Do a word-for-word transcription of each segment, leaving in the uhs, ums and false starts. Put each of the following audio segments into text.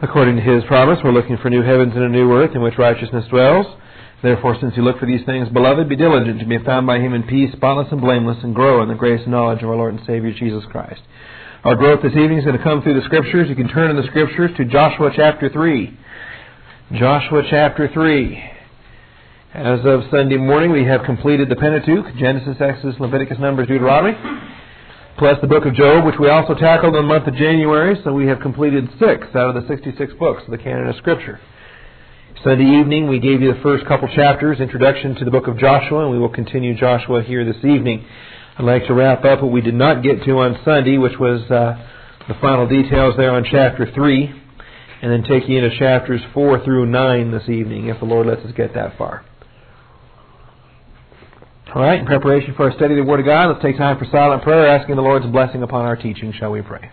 According to His promise, we're looking for new heavens and a new earth in which righteousness dwells. Therefore, since you look for these things, beloved, be diligent to be found by Him in peace, spotless and blameless, and grow in the grace and knowledge of our Lord and Savior Jesus Christ. Our growth this evening is going to come through the Scriptures. You can turn in the Scriptures to Joshua chapter three. Joshua chapter three. As of Sunday morning, we have completed the Pentateuch, Genesis, Exodus, Leviticus, Numbers, Deuteronomy, plus the book of Job, which we also tackled in the month of January, so we have completed six out of the sixty-six books of the canon of Scripture. Sunday evening, we gave you the first couple chapters, introduction to the book of Joshua, and we will continue Joshua here this evening. I'd like to wrap up what we did not get to on Sunday, which was uh, the final details there on chapter three, and then take you into chapters four through nine this evening, if the Lord lets us get that far. All right, in preparation for our study of the Word of God, let's take time for silent prayer, asking the Lord's blessing upon our teaching. Shall we pray?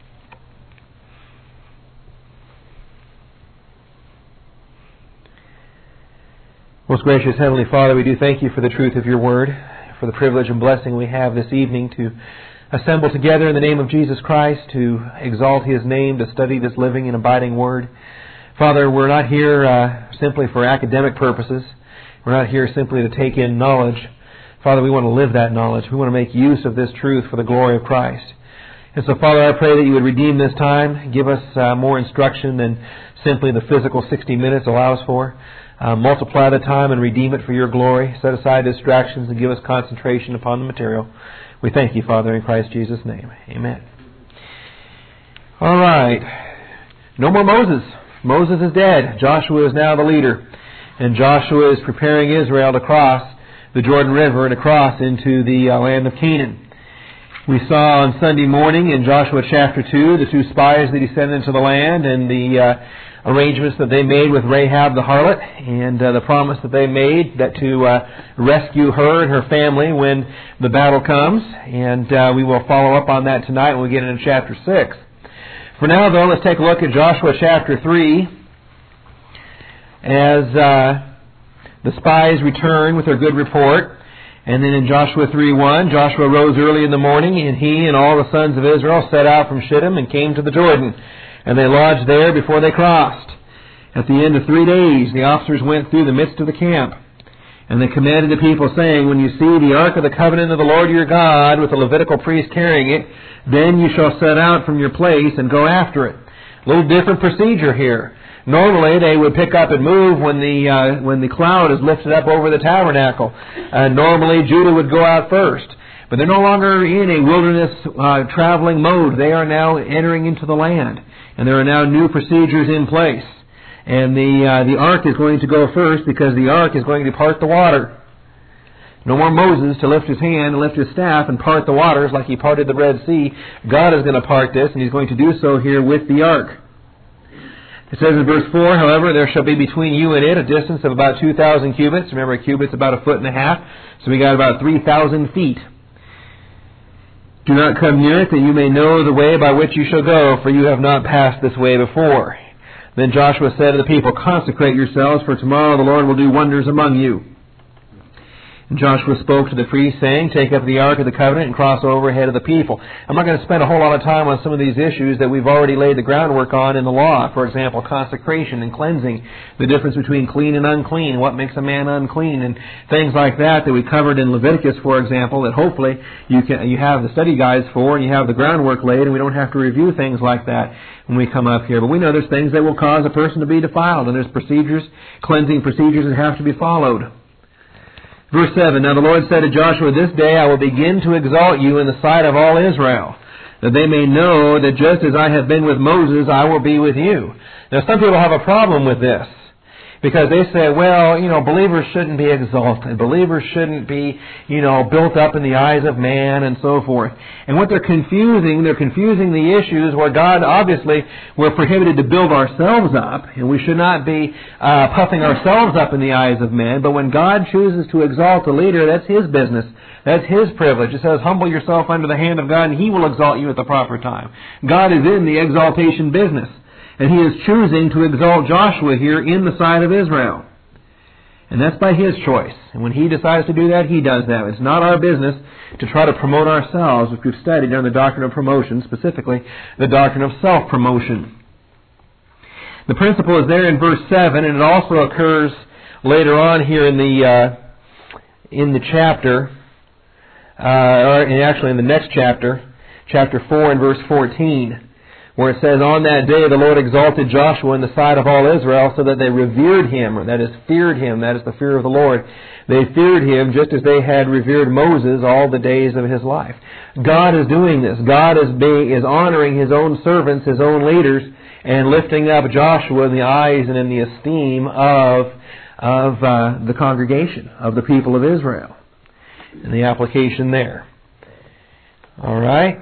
Most gracious Heavenly Father, we do thank You for the truth of Your Word, for the privilege and blessing we have this evening to assemble together in the name of Jesus Christ, to exalt His name, to study this living and abiding Word. Father, we're not here uh, simply for academic purposes. We're not here simply to take in knowledge. Father, we want to live that knowledge. We want to make use of this truth for the glory of Christ. And so, Father, I pray that You would redeem this time, give us uh, more instruction than simply the physical sixty minutes allows for. Uh, multiply the time and redeem it for Your glory. Set aside distractions and give us concentration upon the material. We thank You, Father, in Christ Jesus' name. Amen. All right. No more Moses. Moses is dead. Joshua is now the leader. And Joshua is preparing Israel to cross the Jordan River and across into the uh, land of Canaan. We saw on Sunday morning in Joshua chapter two the two spies that descended into the land and the uh, arrangements that they made with Rahab the harlot, and uh, the promise that they made that to uh, rescue her and her family when the battle comes. And uh, we will follow up on that tonight when we get into chapter six. For now, though, let's take a look at Joshua chapter three as uh, the spies return with their good report. And then in Joshua three one, Joshua rose early in the morning, and he and all the sons of Israel set out from Shittim and came to the Jordan. And they lodged there before they crossed. At the end of three days, the officers went through the midst of the camp. And they commanded the people, saying, when you see the ark of the covenant of the Lord your God, with the Levitical priest carrying it, then you shall set out from your place and go after it. A little different procedure here. Normally, they would pick up and move when the uh, when the cloud is lifted up over the tabernacle. Uh, normally, Judah would go out first. But they're no longer in a wilderness uh, traveling mode. They are now entering into the land. And there are now new procedures in place. And the uh, the ark is going to go first because the ark is going to part the water. No more Moses to lift his hand and lift his staff and part the waters like he parted the Red Sea. God is going to part this, and He's going to do so here with the ark. It says in verse four, however, there shall be between you and it a distance of about two thousand cubits. Remember, a cubit's about a foot and a half, so we got about three thousand feet. Do not come near it, that you may know the way by which you shall go, for you have not passed this way before. Then Joshua said to the people, consecrate yourselves, for tomorrow the Lord will do wonders among you. And Joshua spoke to the priests, saying, take up the ark of the covenant and cross over ahead of the people. I'm not going to spend a whole lot of time on some of these issues that we've already laid the groundwork on in the law. For example, consecration and cleansing, the difference between clean and unclean, what makes a man unclean, and things like that that we covered in Leviticus, for example, that hopefully you can you have the study guides for, and you have the groundwork laid, and we don't have to review things like that when we come up here. But we know there's things that will cause a person to be defiled, and there's procedures, cleansing procedures that have to be followed. Verse seven, now the Lord said to Joshua, this day I will begin to exalt you in the sight of all Israel, that they may know that just as I have been with Moses, I will be with you. Now some people have a problem with this, because they say, well, you know, believers shouldn't be exalted. Believers shouldn't be, you know, built up in the eyes of man and so forth. And what they're confusing, they're confusing the issues where God, obviously, we're prohibited to build ourselves up, and we should not be uh, puffing ourselves up in the eyes of men. But when God chooses to exalt a leader, that's His business. That's His privilege. It says, humble yourself under the hand of God, and He will exalt you at the proper time. God is in the exaltation business. And He is choosing to exalt Joshua here in the sight of Israel. And that's by His choice. And when He decides to do that, He does that. It's not our business to try to promote ourselves, which we've studied on the doctrine of promotion, specifically the doctrine of self-promotion. The principle is there in verse seven, and it also occurs later on here in the uh, in the chapter, uh, or actually in the next chapter, chapter four and verse fourteen, where it says, "On that day the Lord exalted Joshua in the sight of all Israel, so that they revered him," or that is, feared him. That is the fear of the Lord. They feared him just as they had revered Moses all the days of his life. God is doing this. God is being, is honoring his own servants, his own leaders, and lifting up Joshua in the eyes and in the esteem of of uh, the congregation, of the people of Israel. And the application there. All right.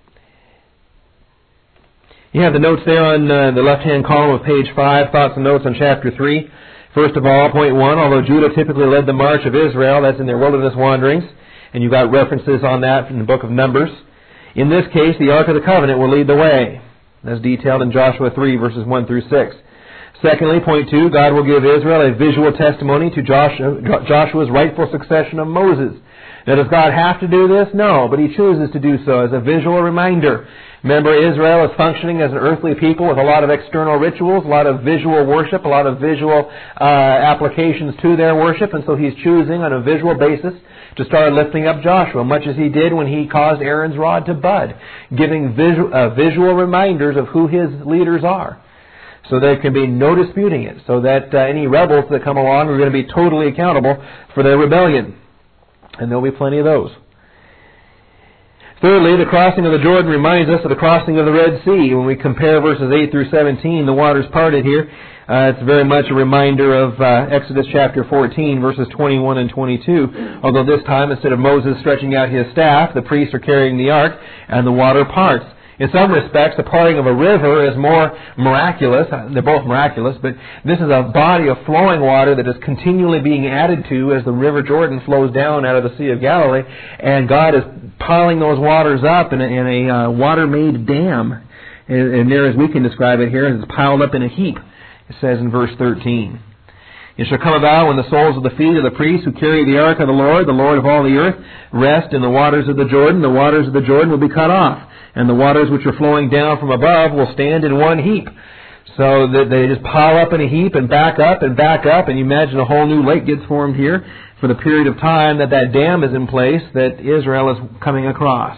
You have the notes there on uh, the left-hand column of page five, thoughts and notes on chapter three. First of all, point one, although Judah typically led the march of Israel, that's in their wilderness wanderings, and you've got references on that in the book of Numbers. In this case, the Ark of the Covenant will lead the way. That's detailed in Joshua three, verses one through six. Secondly, point two, God will give Israel a visual testimony to Joshua, Joshua's rightful succession of Moses. Now, does God have to do this? No, but He chooses to do so as a visual reminder. Remember, Israel is functioning as an earthly people with a lot of external rituals, a lot of visual worship, a lot of visual uh, applications to their worship, and so He's choosing on a visual basis to start lifting up Joshua, much as He did when He caused Aaron's rod to bud, giving visual, uh, visual reminders of who His leaders are, so there can be no disputing it, so that uh, any rebels that come along are going to be totally accountable for their rebellion. And there'll be plenty of those. Thirdly, the crossing of the Jordan reminds us of the crossing of the Red Sea. When we compare verses eight through seventeen, the waters parted here. Uh, it's very much a reminder of uh, Exodus chapter fourteen, verses twenty-one and twenty-two. Although this time, instead of Moses stretching out his staff, the priests are carrying the ark, and the water parts. In some respects, the parting of a river is more miraculous. They're both miraculous, but this is a body of flowing water that is continually being added to as the river Jordan flows down out of the Sea of Galilee, and God is piling those waters up in a, in a uh, water-made dam. And, and there, as we can describe it here, it's piled up in a heap, it says in verse thirteen. It shall come about when the soles of the feet of the priests who carry the ark of the Lord, the Lord of all the earth, rest in the waters of the Jordan, the waters of the Jordan will be cut off, and the waters which are flowing down from above will stand in one heap. So that they just pile up in a heap and back up and back up, and you imagine a whole new lake gets formed here for the period of time that that dam is in place that Israel is coming across.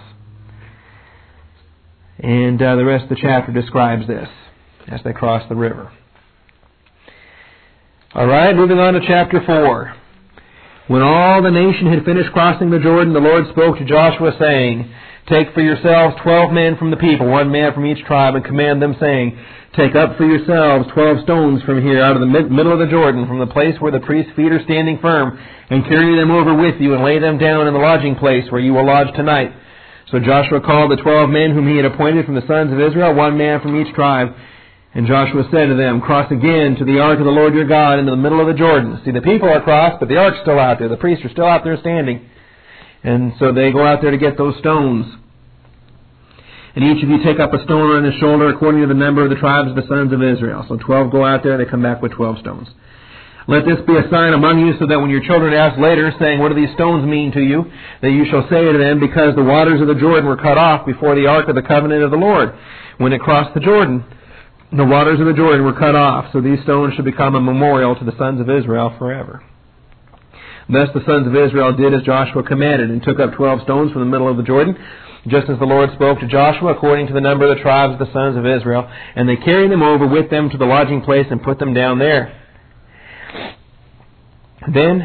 And uh, the rest of the chapter describes this as they cross the river. All right, moving on to chapter four. When all the nation had finished crossing the Jordan, the Lord spoke to Joshua, saying, "Take for yourselves twelve men from the people, one man from each tribe, and command them, saying, Take up for yourselves twelve stones from here, out of the mid- middle of the Jordan, from the place where the priest's feet are standing firm, and carry them over with you, and lay them down in the lodging place where you will lodge tonight." So Joshua called the twelve men whom he had appointed from the sons of Israel, one man from each tribe. And Joshua said to them, "Cross again to the ark of the Lord your God into the middle of the Jordan." See, the people are crossed, but the ark's still out there. The priests are still out there standing. And so they go out there to get those stones. "And each of you take up a stone on his shoulder according to the number of the tribes of the sons of Israel." So twelve go out there and they come back with twelve stones. "Let this be a sign among you, so that when your children ask later, saying, 'What do these stones mean to you?' that you shall say to them, 'Because the waters of the Jordan were cut off before the ark of the covenant of the Lord, when it crossed the Jordan. The waters of the Jordan were cut off, so these stones should become a memorial to the sons of Israel forever.' Thus the sons of Israel did as Joshua commanded, and took up twelve stones from the middle of the Jordan, just as the Lord spoke to Joshua, according to the number of the tribes of the sons of Israel. And they carried them over with them to the lodging place and put them down there. Then,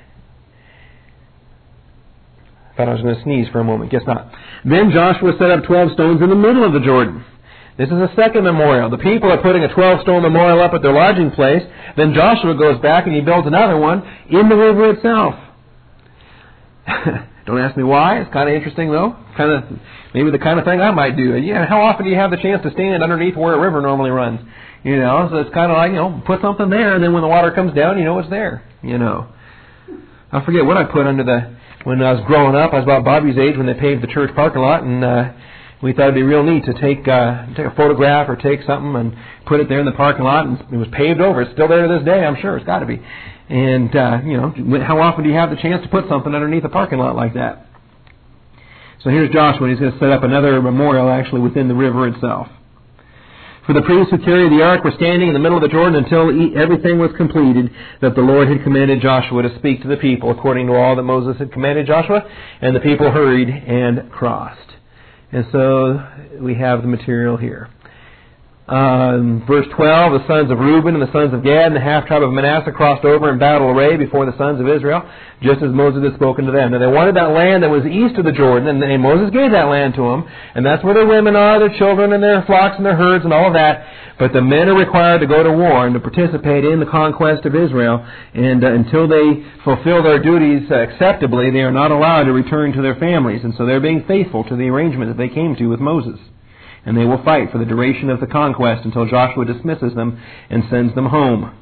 I thought I was going to sneeze for a moment. Guess not. Then Joshua set up twelve stones in the middle of the Jordan. This is a second memorial. The people are putting a twelve-stone memorial up at their lodging place. Then Joshua goes back and he builds another one in the river itself. Don't ask me why. It's kind of interesting, though. Kind of maybe the kind of thing I might do. Yeah, how often do you have the chance to stand underneath where a river normally runs? You know, so it's kind of like, you know, put something there, and then when the water comes down, you know it's there. You know, I forget what I put under the when I was growing up. I was about Bobby's age when they paved the church parking lot, and uh, we thought it'd be real neat to take uh, take a photograph or take something and put it there in the parking lot, and it was paved over. It's still there to this day, I'm sure. It's got to be. And, uh, you know, how often do you have the chance to put something underneath a parking lot like that? So here's Joshua, and he's going to set up another memorial actually within the river itself. For the priests who carried the ark were standing in the middle of the Jordan until everything was completed that the Lord had commanded Joshua to speak to the people, according to all that Moses had commanded Joshua, and the people hurried and crossed. And so we have the material here. Um, verse twelve, the sons of Reuben and the sons of Gad and the half-tribe of Manasseh crossed over in battle array before the sons of Israel, just as Moses had spoken to them. Now they wanted that land that was east of the Jordan, and, and Moses gave that land to them, and that's where their women are, their children, and their flocks and their herds and all of that. But the men are required to go to war and to participate in the conquest of Israel, and uh, until they fulfill their duties uh, acceptably, they are not allowed to return to their families, and so they're being faithful to the arrangement that they came to with Moses. And they will fight for the duration of the conquest until Joshua dismisses them and sends them home.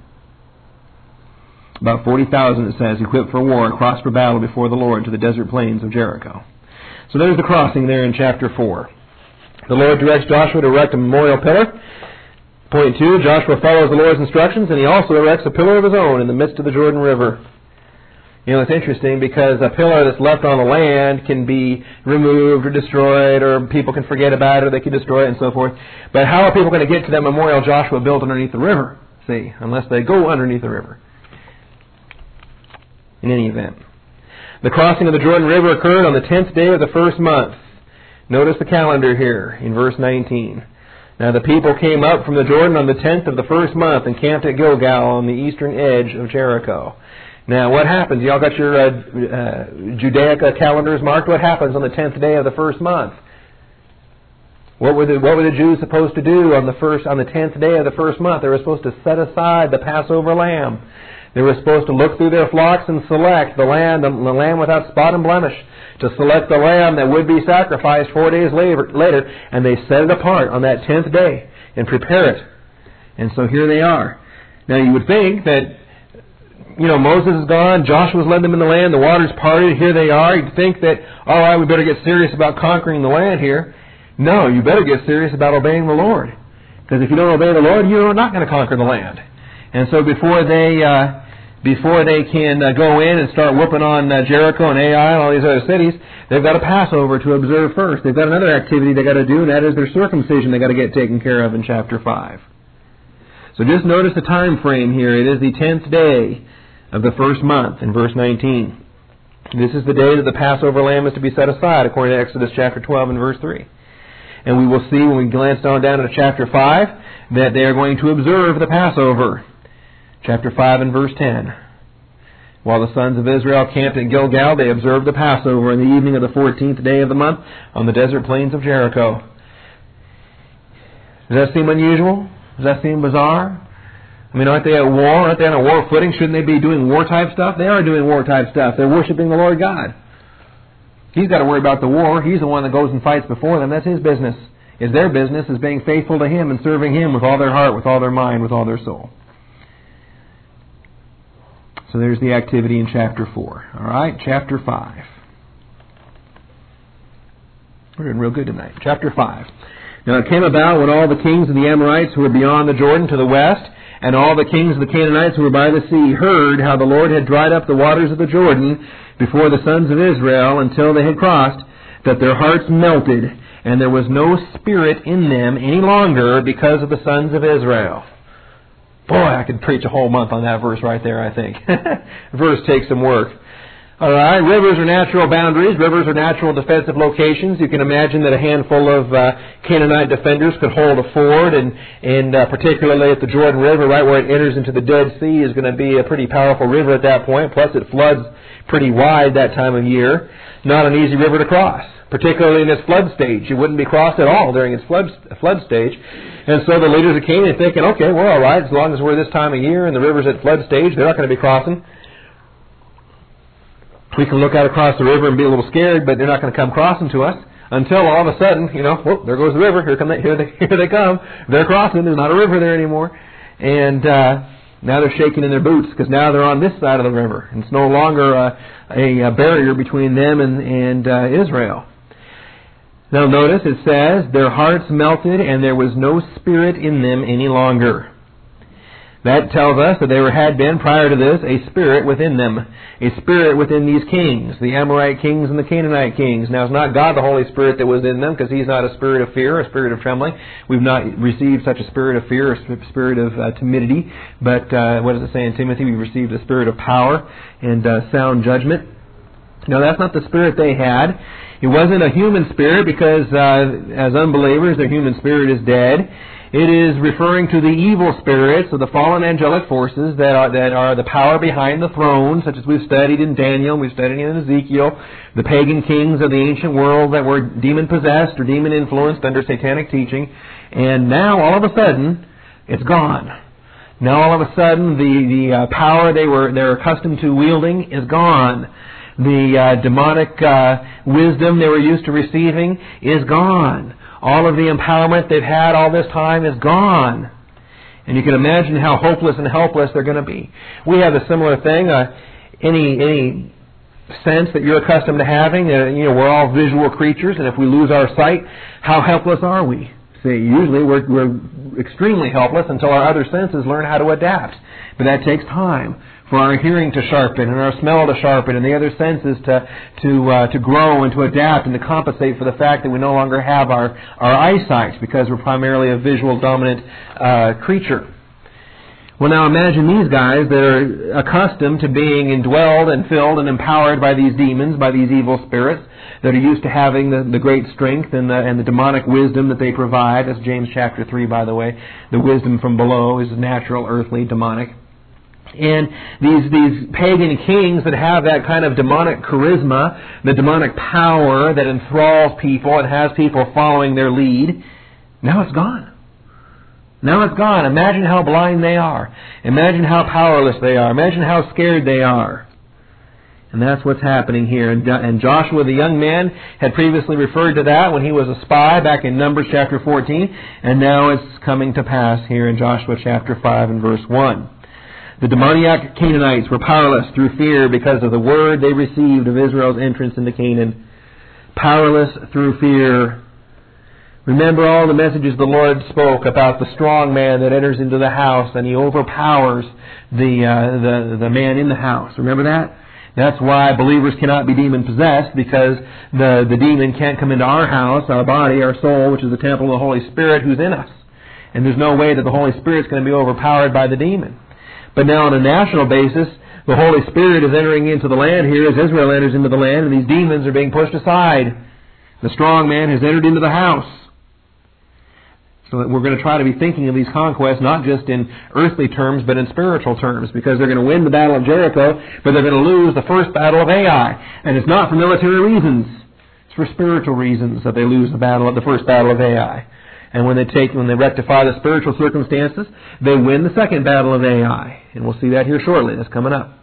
About forty thousand, it says, equipped for war and crossed for battle before the Lord to the desert plains of Jericho. So there's the crossing there in chapter four. The Lord directs Joshua to erect a memorial pillar. Point two, Joshua follows the Lord's instructions, and he also erects a pillar of his own in the midst of the Jordan River. You know, it's interesting because a pillar that's left on the land can be removed or destroyed, or people can forget about it, or they can destroy it and so forth. But how are people going to get to that memorial Joshua built underneath the river? See, unless they go underneath the river. In any event. The crossing of the Jordan River occurred on the tenth day of the first month. Notice the calendar here in verse nineteen. Now the people came up from the Jordan on the tenth of the first month and camped at Gilgal on the eastern edge of Jericho. Now, what happens? Y'all got your uh, uh, Judaic calendars marked? What happens on the tenth day of the first month? What were the What were the Jews supposed to do on the first on the tenth day of the first month? They were supposed to set aside the Passover lamb. They were supposed to look through their flocks and select the lamb, the lamb without spot and blemish, to select the lamb that would be sacrificed four days later. Later, and they set it apart on that tenth day and prepare it. And so here they are. Now, you would think that, you know, Moses is gone, Joshua's led them in the land, the waters parted, here they are. You'd think that, all right, we better get serious about conquering the land here. No, you better get serious about obeying the Lord. Because if you don't obey the Lord, you're not going to conquer the land. And so before they uh, before they can uh, go in and start whooping on uh, Jericho and Ai and all these other cities, they've got a Passover to observe first. They've got another activity they've got to do, and that is their circumcision they've got to get taken care of in chapter five. So just notice the time frame here. It is the tenth day of the first month in verse nineteen. This is the day that the Passover lamb is to be set aside, according to Exodus chapter twelve and verse three. And we will see when we glance down down to chapter five that they are going to observe the Passover. Chapter five and verse ten. While the sons of Israel camped at Gilgal, they observed the Passover in the evening of the fourteenth day of the month on the desert plains of Jericho. Does that seem unusual? Does that seem bizarre? I mean, aren't they at war? Aren't they on a war footing? Shouldn't they be doing war-type stuff? They are doing war-type stuff. They're worshiping the Lord God. He's got to worry about the war. He's the one that goes and fights before them. That's his business. It's their business is being faithful to Him and serving Him with all their heart, with all their mind, with all their soul. So there's the activity in chapter four. All right, chapter five. We're doing real good tonight. Chapter five. Now it came about when all the kings of the Amorites who were beyond the Jordan to the west, and all the kings of the Canaanites who were by the sea, heard how the Lord had dried up the waters of the Jordan before the sons of Israel until they had crossed, that their hearts melted, and there was no spirit in them any longer because of the sons of Israel. Boy, I could preach a whole month on that verse right there, I think. Verse takes some work. All right, rivers are natural boundaries. Rivers are natural defensive locations. You can imagine that a handful of uh, Canaanite defenders could hold a ford, and, and uh, particularly at the Jordan River, right where it enters into the Dead Sea, is going to be a pretty powerful river at that point. Plus, it floods pretty wide that time of year. Not an easy river to cross, particularly in its flood stage. It wouldn't be crossed at all during its flood, flood stage. And so the leaders of Canaan are thinking, okay, we're all right, as long as we're this time of year and the river's at flood stage, they're not going to be crossing. We can look out across the river and be a little scared, but they're not going to come crossing to us until all of a sudden, you know, whoop, there goes the river. Here come they, here they here they come. They're crossing. There's not a river there anymore, and uh, now they're shaking in their boots because now they're on this side of the river, and it's no longer uh, a, a barrier between them and and uh, Israel. Now notice it says their hearts melted, and there was no spirit in them any longer. That tells us that there had been, prior to this, a spirit within them. A spirit within these kings, the Amorite kings and the Canaanite kings. Now, it's not God the Holy Spirit that was in them, because He's not a spirit of fear, a spirit of trembling. We've not received such a spirit of fear, a spirit of uh, timidity. But uh, what does it say in Timothy? We've received a spirit of power and uh, sound judgment. Now, that's not the spirit they had. It wasn't a human spirit, because uh, as unbelievers, their human spirit is dead. It is referring to the evil spirits of the fallen angelic forces that are, that are the power behind the throne, such as we've studied in Daniel, we've studied in Ezekiel, the pagan kings of the ancient world that were demon-possessed or demon-influenced under satanic teaching. And now, all of a sudden, it's gone. Now, all of a sudden, the, the uh, power they were they're accustomed to wielding is gone. The uh, demonic uh, wisdom they were used to receiving is gone. All of the empowerment they've had all this time is gone. And you can imagine how hopeless and helpless they're going to be. We have a similar thing. Uh, any any sense that you're accustomed to having, uh, you know, we're all visual creatures, and if we lose our sight, how helpless are we? See, usually we're, we're extremely helpless until our other senses learn how to adapt. But that takes time for our hearing to sharpen and our smell to sharpen and the other senses to to uh, to grow and to adapt and to compensate for the fact that we no longer have our, our eyesight, because we're primarily a visual dominant uh, creature. Well, now imagine these guys that are accustomed to being indwelled and filled and empowered by these demons, by these evil spirits, that are used to having the, the great strength and the, and the demonic wisdom that they provide. That's James chapter three, by the way. The wisdom from below is natural, earthly, demonic. And these these pagan kings that have that kind of demonic charisma, the demonic power that enthralls people and has people following their lead, now it's gone. Now it's gone. Imagine how blind they are. Imagine how powerless they are. Imagine how scared they are. And that's what's happening here. And Joshua, the young man, had previously referred to that when he was a spy back in Numbers chapter fourteen. And now it's coming to pass here in Joshua chapter five and verse one. The demoniac Canaanites were powerless through fear because of the word they received of Israel's entrance into Canaan. Powerless through fear. Remember all the messages the Lord spoke about the strong man that enters into the house and he overpowers the uh, the, the man in the house. Remember that? That's why believers cannot be demon-possessed, because the, the demon can't come into our house, our body, our soul, which is the temple of the Holy Spirit who's in us. And there's no way that the Holy Spirit's going to be overpowered by the demon. But now on a national basis, the Holy Spirit is entering into the land here as Israel enters into the land, and these demons are being pushed aside. The strong man has entered into the house. So that we're going to try to be thinking of these conquests not just in earthly terms, but in spiritual terms, because they're going to win the battle of Jericho, but they're going to lose the first battle of Ai. And it's not for military reasons. It's for spiritual reasons that they lose the battle, the first battle of Ai. And when they take, when they rectify the spiritual circumstances, they win the second battle of Ai. And we'll see that here shortly. That's coming up.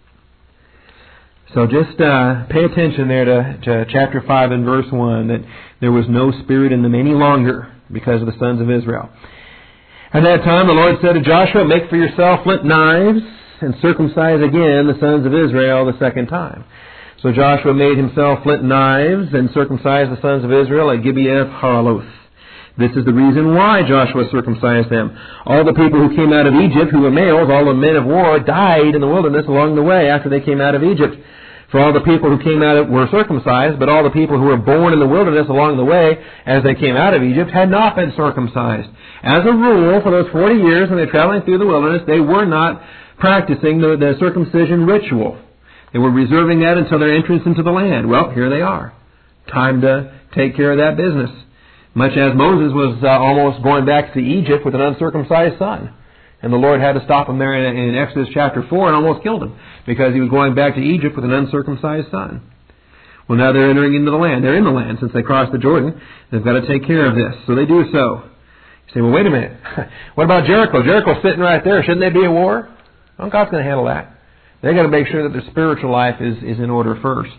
So just uh, pay attention there to, to chapter five and verse one, that there was no spirit in them any longer because of the sons of Israel. At that time the Lord said to Joshua, "Make for yourself flint knives, and circumcise again the sons of Israel the second time." So Joshua made himself flint knives and circumcised the sons of Israel at Gibeath Haraloth. This is the reason why Joshua circumcised them. All the people who came out of Egypt, who were males, all the men of war, died in the wilderness along the way after they came out of Egypt. For all the people who came out of were circumcised, but all the people who were born in the wilderness along the way as they came out of Egypt had not been circumcised. As a rule, for those forty years when they were traveling through the wilderness, they were not practicing the, the circumcision ritual. They were reserving that until their entrance into the land. Well, here they are. Time to take care of that business. Much as Moses was uh, almost going back to Egypt with an uncircumcised son. And the Lord had to stop him there in, in Exodus chapter four and almost killed him, because he was going back to Egypt with an uncircumcised son. Well, now they're entering into the land. They're in the land since they crossed the Jordan. They've got to take care of this. So they do so. You say, well, wait a minute. What about Jericho? Jericho's sitting right there. Shouldn't they be at war? Well, God's going to handle that. They've got to make sure that their spiritual life is, is in order first.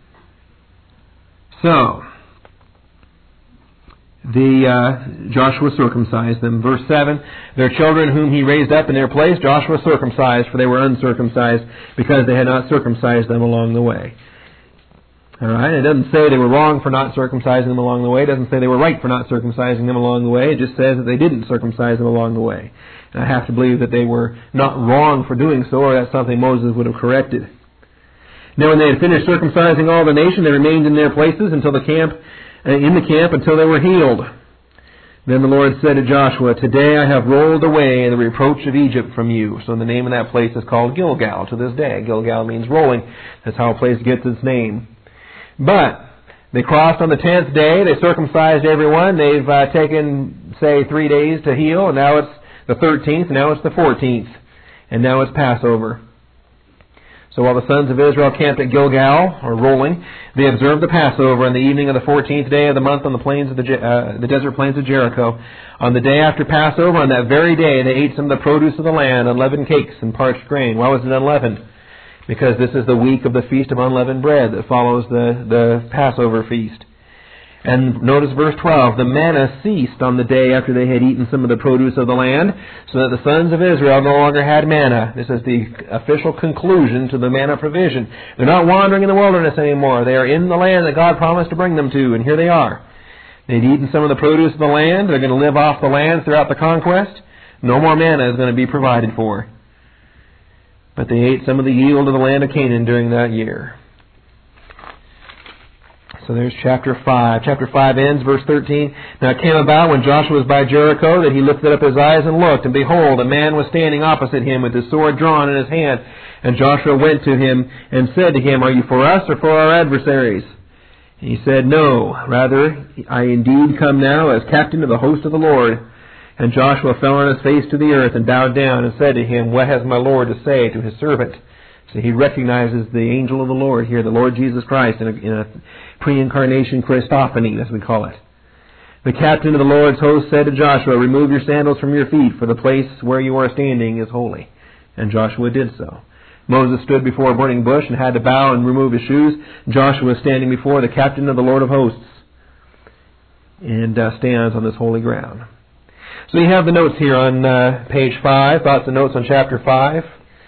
So, The uh, Joshua circumcised them. Verse seven, their children whom he raised up in their place, Joshua circumcised, for they were uncircumcised, because they had not circumcised them along the way. All right, it doesn't say they were wrong for not circumcising them along the way. It doesn't say they were right for not circumcising them along the way. It just says that they didn't circumcise them along the way. And I have to believe that they were not wrong for doing so, or that's something Moses would have corrected. Now, when they had finished circumcising all the nation, they remained in their places until the camp, uh, in the camp until they were healed. Then the Lord said to Joshua, "Today I have rolled away the reproach of Egypt from you." So the name of that place is called Gilgal to this day. Gilgal means rolling. That's how a place gets its name. But they crossed on the tenth day. They circumcised everyone. They've uh, taken, say, three days to heal. And now it's the thirteenth. Now it's the fourteenth. And now it's Passover. So while the sons of Israel camped at Gilgal, or rolling, they observed the Passover on the evening of the fourteenth day of the month on the plains of the, uh, the desert plains of Jericho. On the day after Passover, on that very day, they ate some of the produce of the land, unleavened cakes and parched grain. Why was it unleavened? Because this is the week of the Feast of Unleavened Bread that follows the, the Passover feast. And notice verse twelve, the manna ceased on the day after they had eaten some of the produce of the land, so that the sons of Israel no longer had manna. This is the official conclusion to the manna provision. They're not wandering in the wilderness anymore. They are in the land that God promised to bring them to, and here they are. They'd eaten some of the produce of the land. They're going to live off the land throughout the conquest. No more manna is going to be provided for. But they ate some of the yield of the land of Canaan during that year. So there's chapter five. Chapter five ends, verse thirteen. Now it came about when Joshua was by Jericho that he lifted up his eyes and looked, and behold, a man was standing opposite him with his sword drawn in his hand. And Joshua went to him and said to him, "Are you for us or for our adversaries?" And he said, "No, rather, I indeed come now as captain of the host of the Lord." And Joshua fell on his face to the earth and bowed down and said to him, "What has my Lord to say to his servant?" So he recognizes the angel of the Lord here, the Lord Jesus Christ, in a, in a pre-incarnation Christophany, as we call it. The captain of the Lord's host said to Joshua, "Remove your sandals from your feet, for the place where you are standing is holy." And Joshua did so. Moses stood before a burning bush and had to bow and remove his shoes. Joshua was standing before the captain of the Lord of hosts and uh, stands on this holy ground. So you have the notes here on uh, page five, thoughts and notes on chapter five.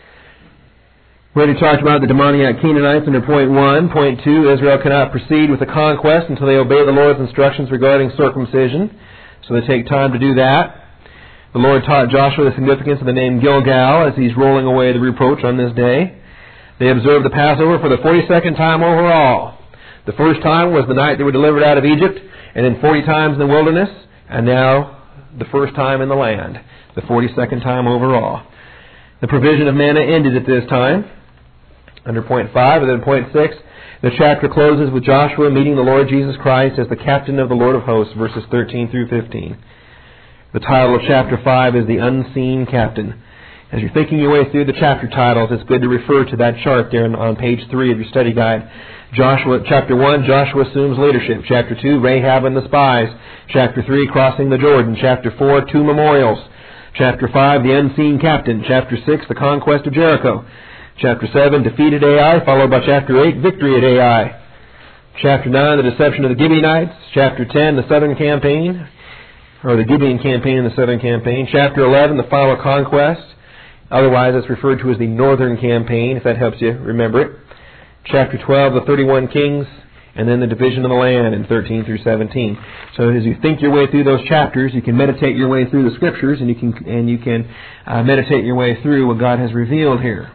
We already talked about the demoniac Canaanites under point one. Point two, Israel cannot proceed with the conquest until they obey the Lord's instructions regarding circumcision. So they take time to do that. The Lord taught Joshua the significance of the name Gilgal as he's rolling away the reproach on this day. They observed the Passover for the forty-second time overall. The first time was the night they were delivered out of Egypt, and then forty times in the wilderness, and now the first time in the land, the forty-second time overall. The provision of manna ended at this time, under point five, and then point six, the chapter closes with Joshua meeting the Lord Jesus Christ as the captain of the Lord of hosts, verses thirteen through fifteen. The title of chapter five is The Unseen Captain. As you're thinking your way through the chapter titles, it's good to refer to that chart there on page three of your study guide. Joshua, chapter one, Joshua assumes leadership. Chapter two, Rahab and the spies. Chapter three, crossing the Jordan. Chapter four, two memorials. Chapter five, the unseen captain. Chapter six, the conquest of Jericho. Chapter seven, defeat at Ai, followed by chapter eight, victory at Ai. Chapter nine, the deception of the Gibeonites. Chapter ten, the southern campaign, or the Gibeon campaign and the southern campaign. Chapter eleven, the final conquest. Otherwise, it's referred to as the northern campaign, if that helps you remember it. Chapter twelve, the thirty-one kings, and then the division of the land in thirteen through seventeen. So as you think your way through those chapters, you can meditate your way through the Scriptures, and you can and you can uh, meditate your way through what God has revealed here.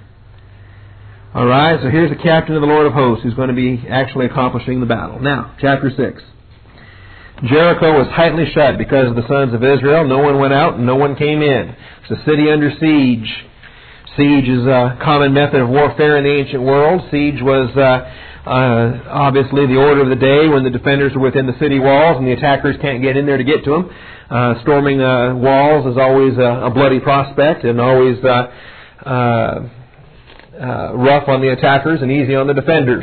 All right, so here's the captain of the Lord of hosts who's going to be actually accomplishing the battle. Now, chapter six. Jericho was tightly shut because of the sons of Israel. No one went out and no one came in. It's a city under siege. Siege is a common method of warfare in the ancient world. Siege was uh, uh, obviously the order of the day when the defenders are within the city walls and the attackers can't get in there to get to them. Uh, storming uh, walls is always a, a bloody prospect and always uh, uh, uh, rough on the attackers and easy on the defenders.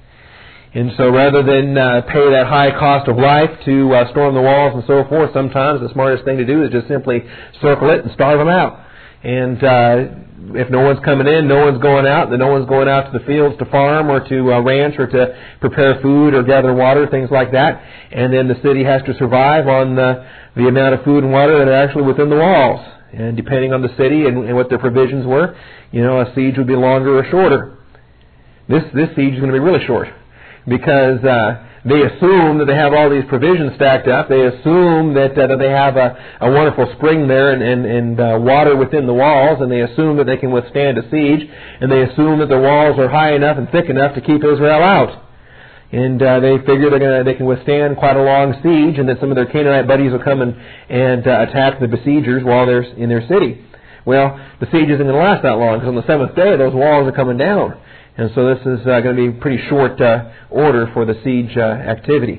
And so rather than uh, pay that high cost of life to uh, storm the walls and so forth, sometimes the smartest thing to do is just simply circle it and starve them out. And uh, if no one's coming in, no one's going out, then no one's going out to the fields to farm or to uh, ranch or to prepare food or gather water, things like that. And then the city has to survive on the, the amount of food and water that are actually within the walls. And depending on the city and, and what their provisions were, you know, a siege would be longer or shorter. This, this siege is going to be really short. because uh, they assume that they have all these provisions stacked up. They assume that, uh, that they have a, a wonderful spring there and, and, and uh, water within the walls, and they assume that they can withstand a siege, and they assume that the walls are high enough and thick enough to keep Israel out. And uh, they figure they're gonna, they can withstand quite a long siege, and that some of their Canaanite buddies will come and, and uh, attack the besiegers while they're in their city. Well, the siege isn't going to last that long, because on the seventh day, those walls are coming down. And so this is uh, going to be pretty short uh, order for the siege uh, activity.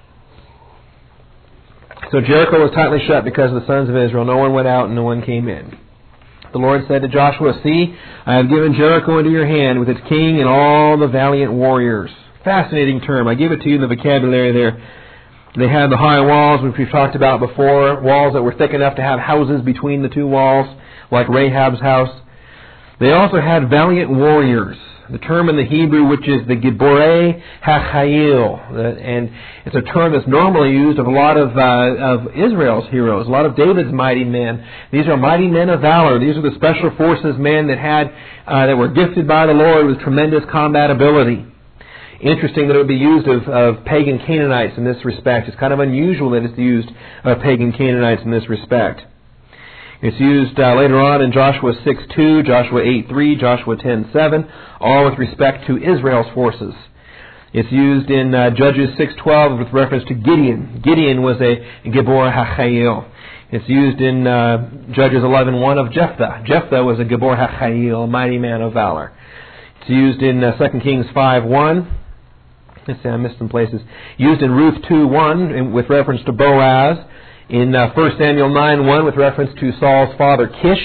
So Jericho was tightly shut because of the sons of Israel. No one went out and no one came in. The Lord said to Joshua, "See, I have given Jericho into your hand with its king and all the valiant warriors." Fascinating term. I give it to you in the vocabulary there. They had the high walls, which we've talked about before, walls that were thick enough to have houses between the two walls, like Rahab's house. They also had valiant warriors. The term in the Hebrew, which is the Giborei HaChayil, and it's a term that's normally used of a lot of uh, of Israel's heroes, a lot of David's mighty men. These are mighty men of valor. These are the special forces men that had uh, that were gifted by the Lord with tremendous combat ability. Interesting that it would be used of, of pagan Canaanites in this respect. It's kind of unusual that it's used of pagan Canaanites in this respect. It's used uh, later on in Joshua six two, Joshua eight three, Joshua ten seven, all with respect to Israel's forces. It's used in uh, Judges six twelve with reference to Gideon. Gideon was a Gibor HaChayil. It's used in uh, Judges eleven one of Jephthah. Jephthah was a Gibor HaChayil, a mighty man of valor. It's used in uh, Second Kings five one. Let's see, I missed some places. Used in Ruth two one with reference to Boaz. In uh, First Samuel nine one with reference to Saul's father Kish.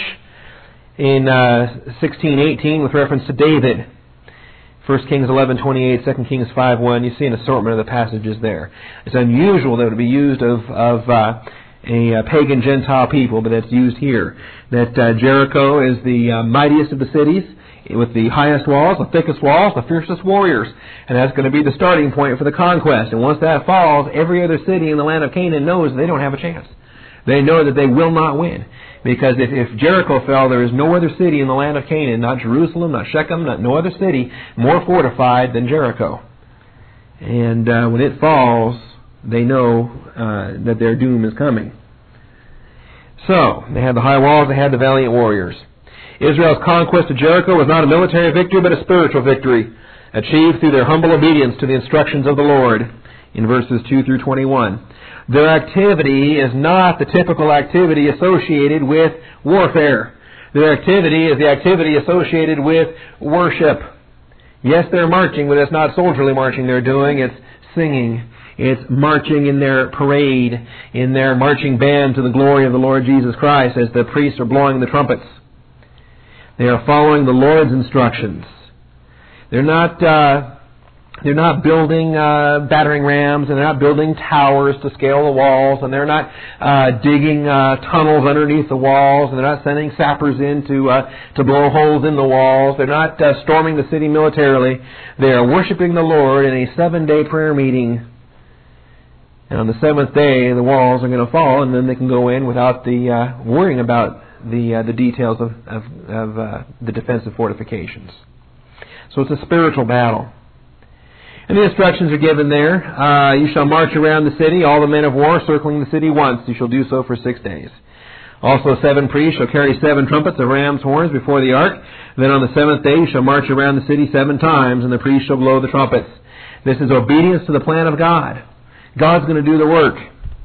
In uh, sixteen eighteen with reference to David. First Kings eleven twenty-eight, Second Kings five one. You see an assortment of the passages there. It's unusual that it would be used of, of uh, a, a pagan Gentile people, but it's used here. That uh, Jericho is the uh, mightiest of the cities, with the highest walls, the thickest walls, the fiercest warriors. And that's going to be the starting point for the conquest. And once that falls, every other city in the land of Canaan knows they don't have a chance. They know that they will not win. Because if, if Jericho fell, there is no other city in the land of Canaan, not Jerusalem, not Shechem, not no other city, more fortified than Jericho. And uh, when it falls, they know uh, that their doom is coming. So, they had the high walls, they had the valiant warriors. Israel's conquest of Jericho was not a military victory, but a spiritual victory, achieved through their humble obedience to the instructions of the Lord, in verses two through twenty-one. Their activity is not the typical activity associated with warfare. Their activity is the activity associated with worship. Yes, they're marching, but it's not soldierly marching they're doing, it's singing. It's marching in their parade, in their marching band to the glory of the Lord Jesus Christ as the priests are blowing the trumpets. They are following the Lord's instructions. They're not uh, they're not building uh, battering rams, and they're not building towers to scale the walls, and they're not uh, digging uh, tunnels underneath the walls, and they're not sending sappers in to uh, to blow holes in the walls. They're not uh, storming the city militarily. They are worshiping the Lord in a seven-day prayer meeting. And on the seventh day, the walls are going to fall, and then they can go in without the uh, worrying about the uh, the details of, of, of uh, the defensive fortifications. So it's a spiritual battle. And the instructions are given there. Uh, you shall march around the city, all the men of war circling the city once. You shall do so for six days. Also seven priests shall carry seven trumpets of ram's horns before the ark. Then on the seventh day you shall march around the city seven times, and the priests shall blow the trumpets. This is obedience to the plan of God. God's going to do the work.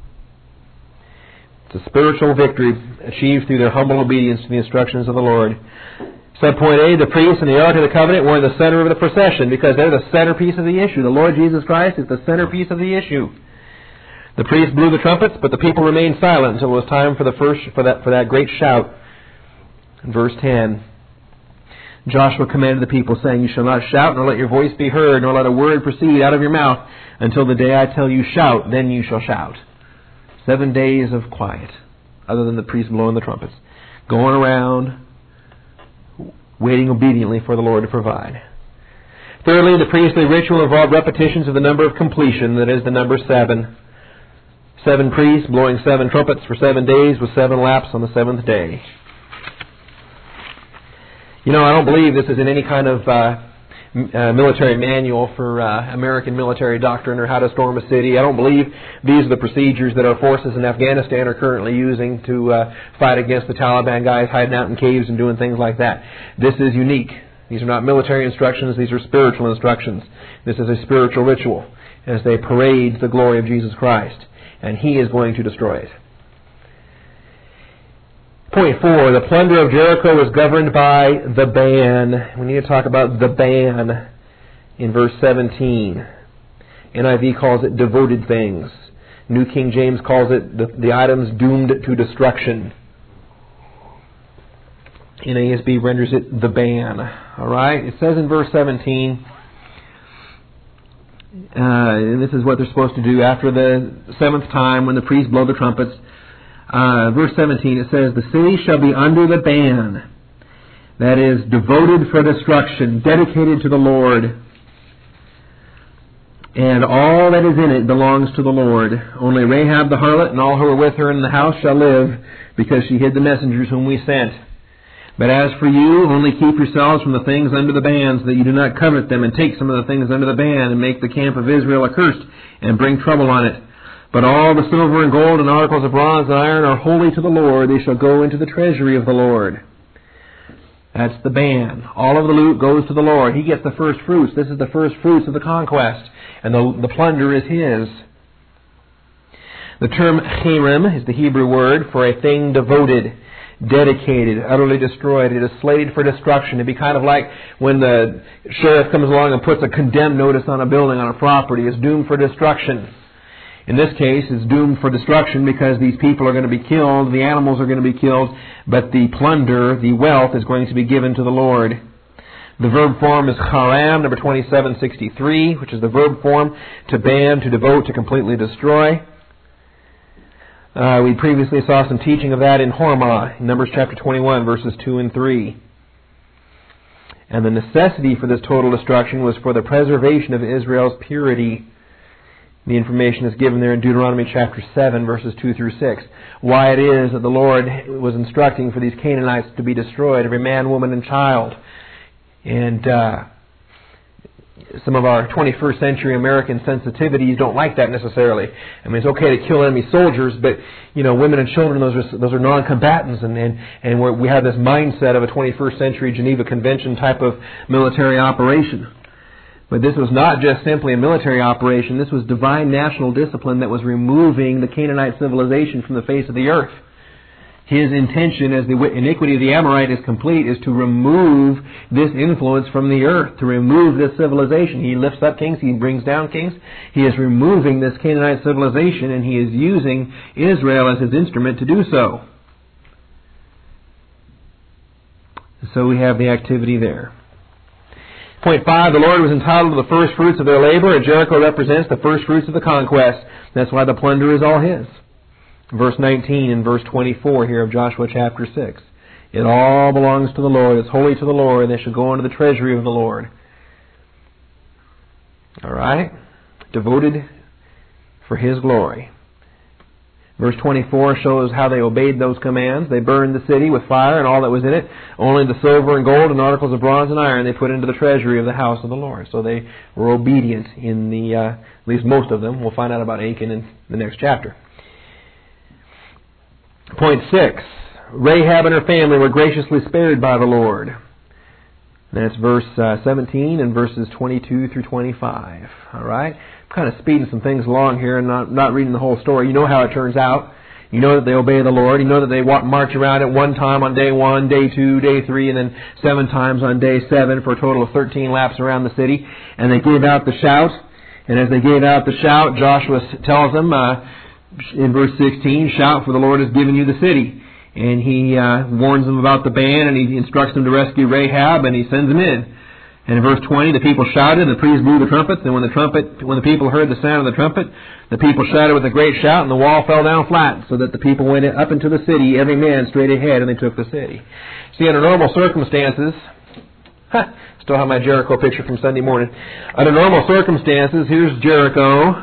It's a spiritual victory achieved through their humble obedience to the instructions of the Lord. Subpoint A, the priests and the Ark of the Covenant were in the center of the procession because they're the centerpiece of the issue. The Lord Jesus Christ is the centerpiece of the issue. The priests blew the trumpets, but the people remained silent until it was time for the first for that for that great shout. In verse ten, Joshua commanded the people, saying, "You shall not shout, nor let your voice be heard, nor let a word proceed out of your mouth, until the day I tell you shout, then you shall shout." Seven days of quiet, other than the priests blowing the trumpets, going around, waiting obediently for the Lord to provide. Thirdly, the priestly ritual involved repetitions of the number of completion, that is the number seven. Seven priests blowing seven trumpets for seven days with seven laps on the seventh day. You know, I don't believe this is in any kind of uh, uh, military manual for uh, American military doctrine or how to storm a city. I don't believe these are the procedures that our forces in Afghanistan are currently using to uh, fight against the Taliban guys hiding out in caves and doing things like that. This is unique. These are not military instructions. These are spiritual instructions. This is a spiritual ritual as they parade the glory of Jesus Christ. And He is going to destroy it. Point four, the plunder of Jericho is governed by the ban. We need to talk about the ban in verse seventeen. N I V calls it devoted things. New King James calls it the, the items doomed to destruction. N A S B renders it the ban. All right? It says in verse seventeen, uh, and this is what they're supposed to do after the seventh time when the priests blow the trumpets. Uh, verse seventeen, it says, the city shall be under the ban, that is, devoted for destruction, dedicated to the Lord, and all that is in it belongs to the Lord. Only Rahab the harlot and all who are with her in the house shall live, because she hid the messengers whom we sent. But as for you, only keep yourselves from the things under the ban, so that you do not covet them, and take some of the things under the ban, and make the camp of Israel accursed, and bring trouble on it. But all the silver and gold and articles of bronze and iron are holy to the Lord. They shall go into the treasury of the Lord. That's the ban. All of the loot goes to the Lord. He gets the first fruits. This is the first fruits of the conquest. And the, the plunder is His. The term cherem is the Hebrew word for a thing devoted, dedicated, utterly destroyed. It is slated for destruction. It'd be kind of like when the sheriff comes along and puts a condemned notice on a building, on a property. It's doomed for destruction. In this case, it's doomed for destruction because these people are going to be killed, the animals are going to be killed, but the plunder, the wealth, is going to be given to the Lord. The verb form is charam, number twenty-seven sixty-three, which is the verb form to ban, to devote, to completely destroy. Uh, we previously saw some teaching of that in Hormah, in Numbers chapter twenty-one, verses two and three. And the necessity for this total destruction was for the preservation of Israel's purity. The information is given there in Deuteronomy chapter seven, verses two through six. Why it is that the Lord was instructing for these Canaanites to be destroyed, every man, woman, and child. And uh, some of our twenty-first century American sensitivities don't like that necessarily. I mean, it's okay to kill enemy soldiers, but, you know, women and children, those are those are non-combatants. And, and, and we're, we have this mindset of a twenty-first century Geneva Convention type of military operation. But this was not just simply a military operation. This was divine national discipline that was removing the Canaanite civilization from the face of the earth. His intention, as the iniquity of the Amorite is complete, is to remove this influence from the earth, to remove this civilization. He lifts up kings, He brings down kings. He is removing this Canaanite civilization, and He is using Israel as His instrument to do so. So we have the activity there. Point five, the Lord was entitled to the first fruits of their labor, and Jericho represents the first fruits of the conquest. That's why the plunder is all His. Verse nineteen and verse twenty-four here of Joshua chapter six. It all belongs to the Lord. It's holy to the Lord, and they shall go into the treasury of the Lord. All right? Devoted for His glory. Verse twenty-four shows how they obeyed those commands. They burned the city with fire and all that was in it. Only the silver and gold and articles of bronze and iron they put into the treasury of the house of the Lord. So they were obedient in the, uh, at least most of them. We'll find out about Achan in the next chapter. Point six. Rahab and her family were graciously spared by the Lord. That's verse uh, seventeen and verses twenty-two through twenty-five. All right? I'm kind of speeding some things along here and not, not reading the whole story. You know how it turns out. You know that they obey the Lord. You know that they walk, march around at one time on day one, day two, day three, and then seven times on day seven for a total of thirteen laps around the city. And they gave out the shout. And as they gave out the shout, Joshua tells them uh, in verse sixteen, shout, for the Lord has given you the city. And he uh, warns them about the ban, and he instructs them to rescue Rahab, and he sends them in. And in verse twenty, the people shouted, and the priests blew the trumpets, and when the trumpet, when the people heard the sound of the trumpet, the people shouted with a great shout, and the wall fell down flat, so that the people went up into the city, every man straight ahead, and they took the city. See, under normal circumstances, huh, still have my Jericho picture from Sunday morning. Under normal circumstances, here's Jericho.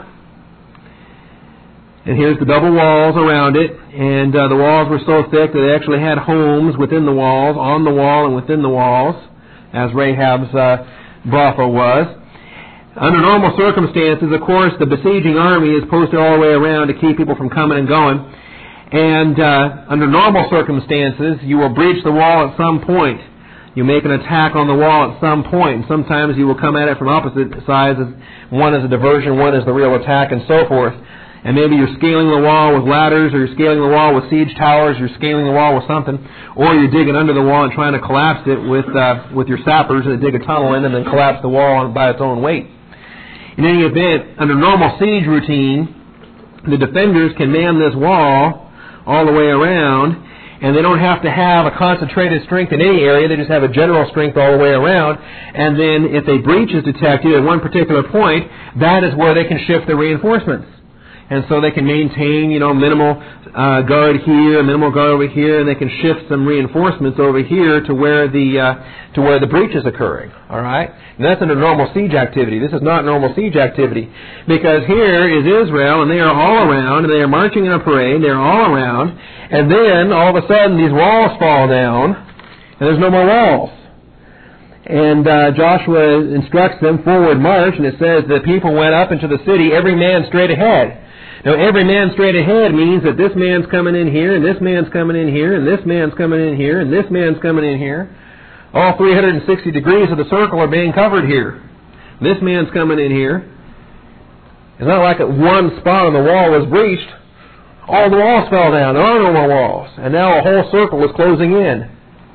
And here's the double walls around it, and uh, the walls were so thick that they actually had homes within the walls, on the wall and within the walls, as Rahab's uh, brothel was. Under normal circumstances, of course, the besieging army is posted all the way around to keep people from coming and going. And uh, under normal circumstances, you will breach the wall at some point. You make an attack on the wall at some point. And sometimes you will come at it from opposite sides. One is a diversion, one is the real attack, and so forth. And maybe you're scaling the wall with ladders, or you're scaling the wall with siege towers, you're scaling the wall with something, or you're digging under the wall and trying to collapse it with uh, with your sappers that dig a tunnel in and then collapse the wall on, by its own weight. In any event, under normal siege routine, the defenders can man this wall all the way around, and they don't have to have a concentrated strength in any area. They just have a general strength all the way around. And then if a breach is detected at one particular point, that is where they can shift the reinforcements. And so they can maintain, you know, minimal uh, guard here, minimal guard over here, and they can shift some reinforcements over here to where the uh, to where the breach is occurring. All right, and that's under normal siege activity. This is not normal siege activity, because here is Israel, and they are all around, and they are marching in a parade. They are all around, and then all of a sudden these walls fall down, and there's no more walls. And uh, Joshua instructs them forward march, and it says the people went up into the city, every man straight ahead. Now, every man straight ahead means that this man's coming in here, and this man's coming in here, and this man's coming in here, and this man's coming in here. All three hundred sixty degrees of the circle are being covered here. This man's coming in here. It's not like at one spot on the wall was breached. All the walls fell down. There are no more walls. And now a whole circle is closing in.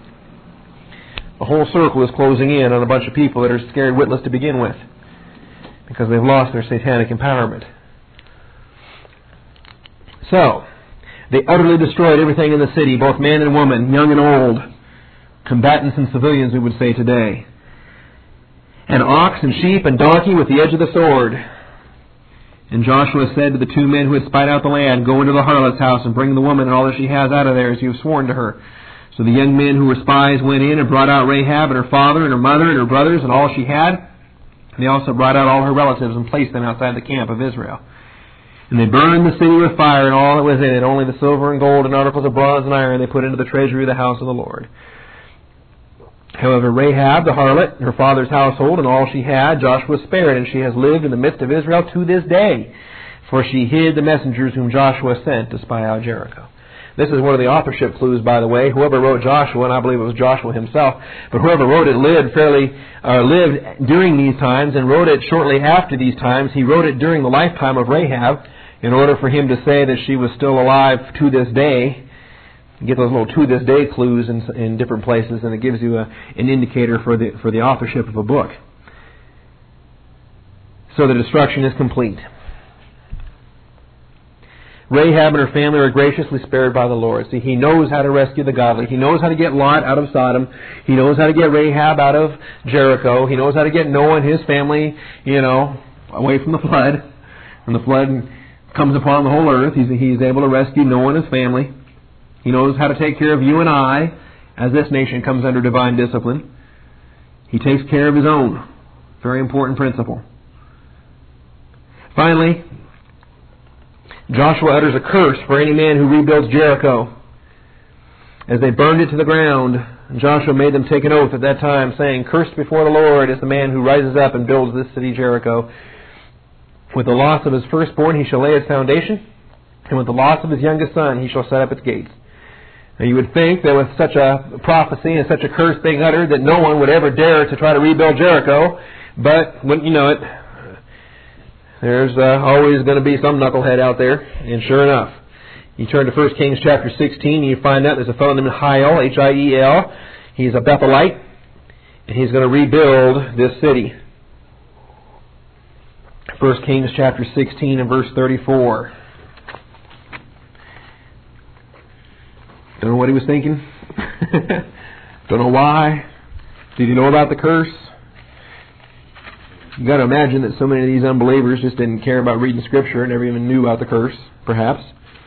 A whole circle is closing in on a bunch of people that are scared witless to begin with, because they've lost their satanic empowerment. So, they utterly destroyed everything in the city, both man and woman, young and old, combatants and civilians, we would say today. And ox and sheep and donkey with the edge of the sword. And Joshua said to the two men who had spied out the land, "Go into the harlot's house and bring the woman and all that she has out of there, as you have sworn to her." So the young men who were spies went in and brought out Rahab and her father and her mother and her brothers and all she had. And they also brought out all her relatives and placed them outside the camp of Israel. And they burned the city with fire and all that was in it, only the silver and gold and articles of bronze and iron they put into the treasury of the house of the Lord. However, Rahab, the harlot, her father's household, and all she had, Joshua spared, and she has lived in the midst of Israel to this day. For she hid the messengers whom Joshua sent to spy out Jericho. This is one of the authorship clues, by the way. Whoever wrote Joshua, and I believe it was Joshua himself, but whoever wrote it lived fairly, uh, lived during these times and wrote it shortly after these times. He wrote it during the lifetime of Rahab, in order for him to say that she was still alive to this day. You get those little to this day clues in, in different places, and it gives you a, an indicator for the for the authorship of a book. So the destruction is complete. Rahab and her family are graciously spared by the Lord. See, He knows how to rescue the godly. He knows how to get Lot out of Sodom. He knows how to get Rahab out of Jericho. He knows how to get Noah and his family, you know, away from the flood. When the flood comes upon the whole earth, he's, he's able to rescue Noah and his family. He knows how to take care of you and I as this nation comes under divine discipline. He takes care of His own. Very important principle. Finally, Joshua utters a curse for any man who rebuilds Jericho. As they burned it to the ground, Joshua made them take an oath at that time, saying, "Cursed before the Lord is the man who rises up and builds this city Jericho. With the loss of his firstborn he shall lay its foundation, and with the loss of his youngest son he shall set up its gates." Now you would think that with such a prophecy and such a curse being uttered that no one would ever dare to try to rebuild Jericho, but when you know it, there's uh, always going to be some knucklehead out there, and sure enough. You turn to First Kings chapter sixteen, and you find out there's a fellow named Hiel, H I E L. He's a Bethelite, and he's going to rebuild this city. First Kings chapter sixteen and verse thirty-four. Don't know what he was thinking. Don't know why. Did he know about the curse? You got to imagine that so many of these unbelievers just didn't care about reading Scripture and never even knew about the curse, perhaps.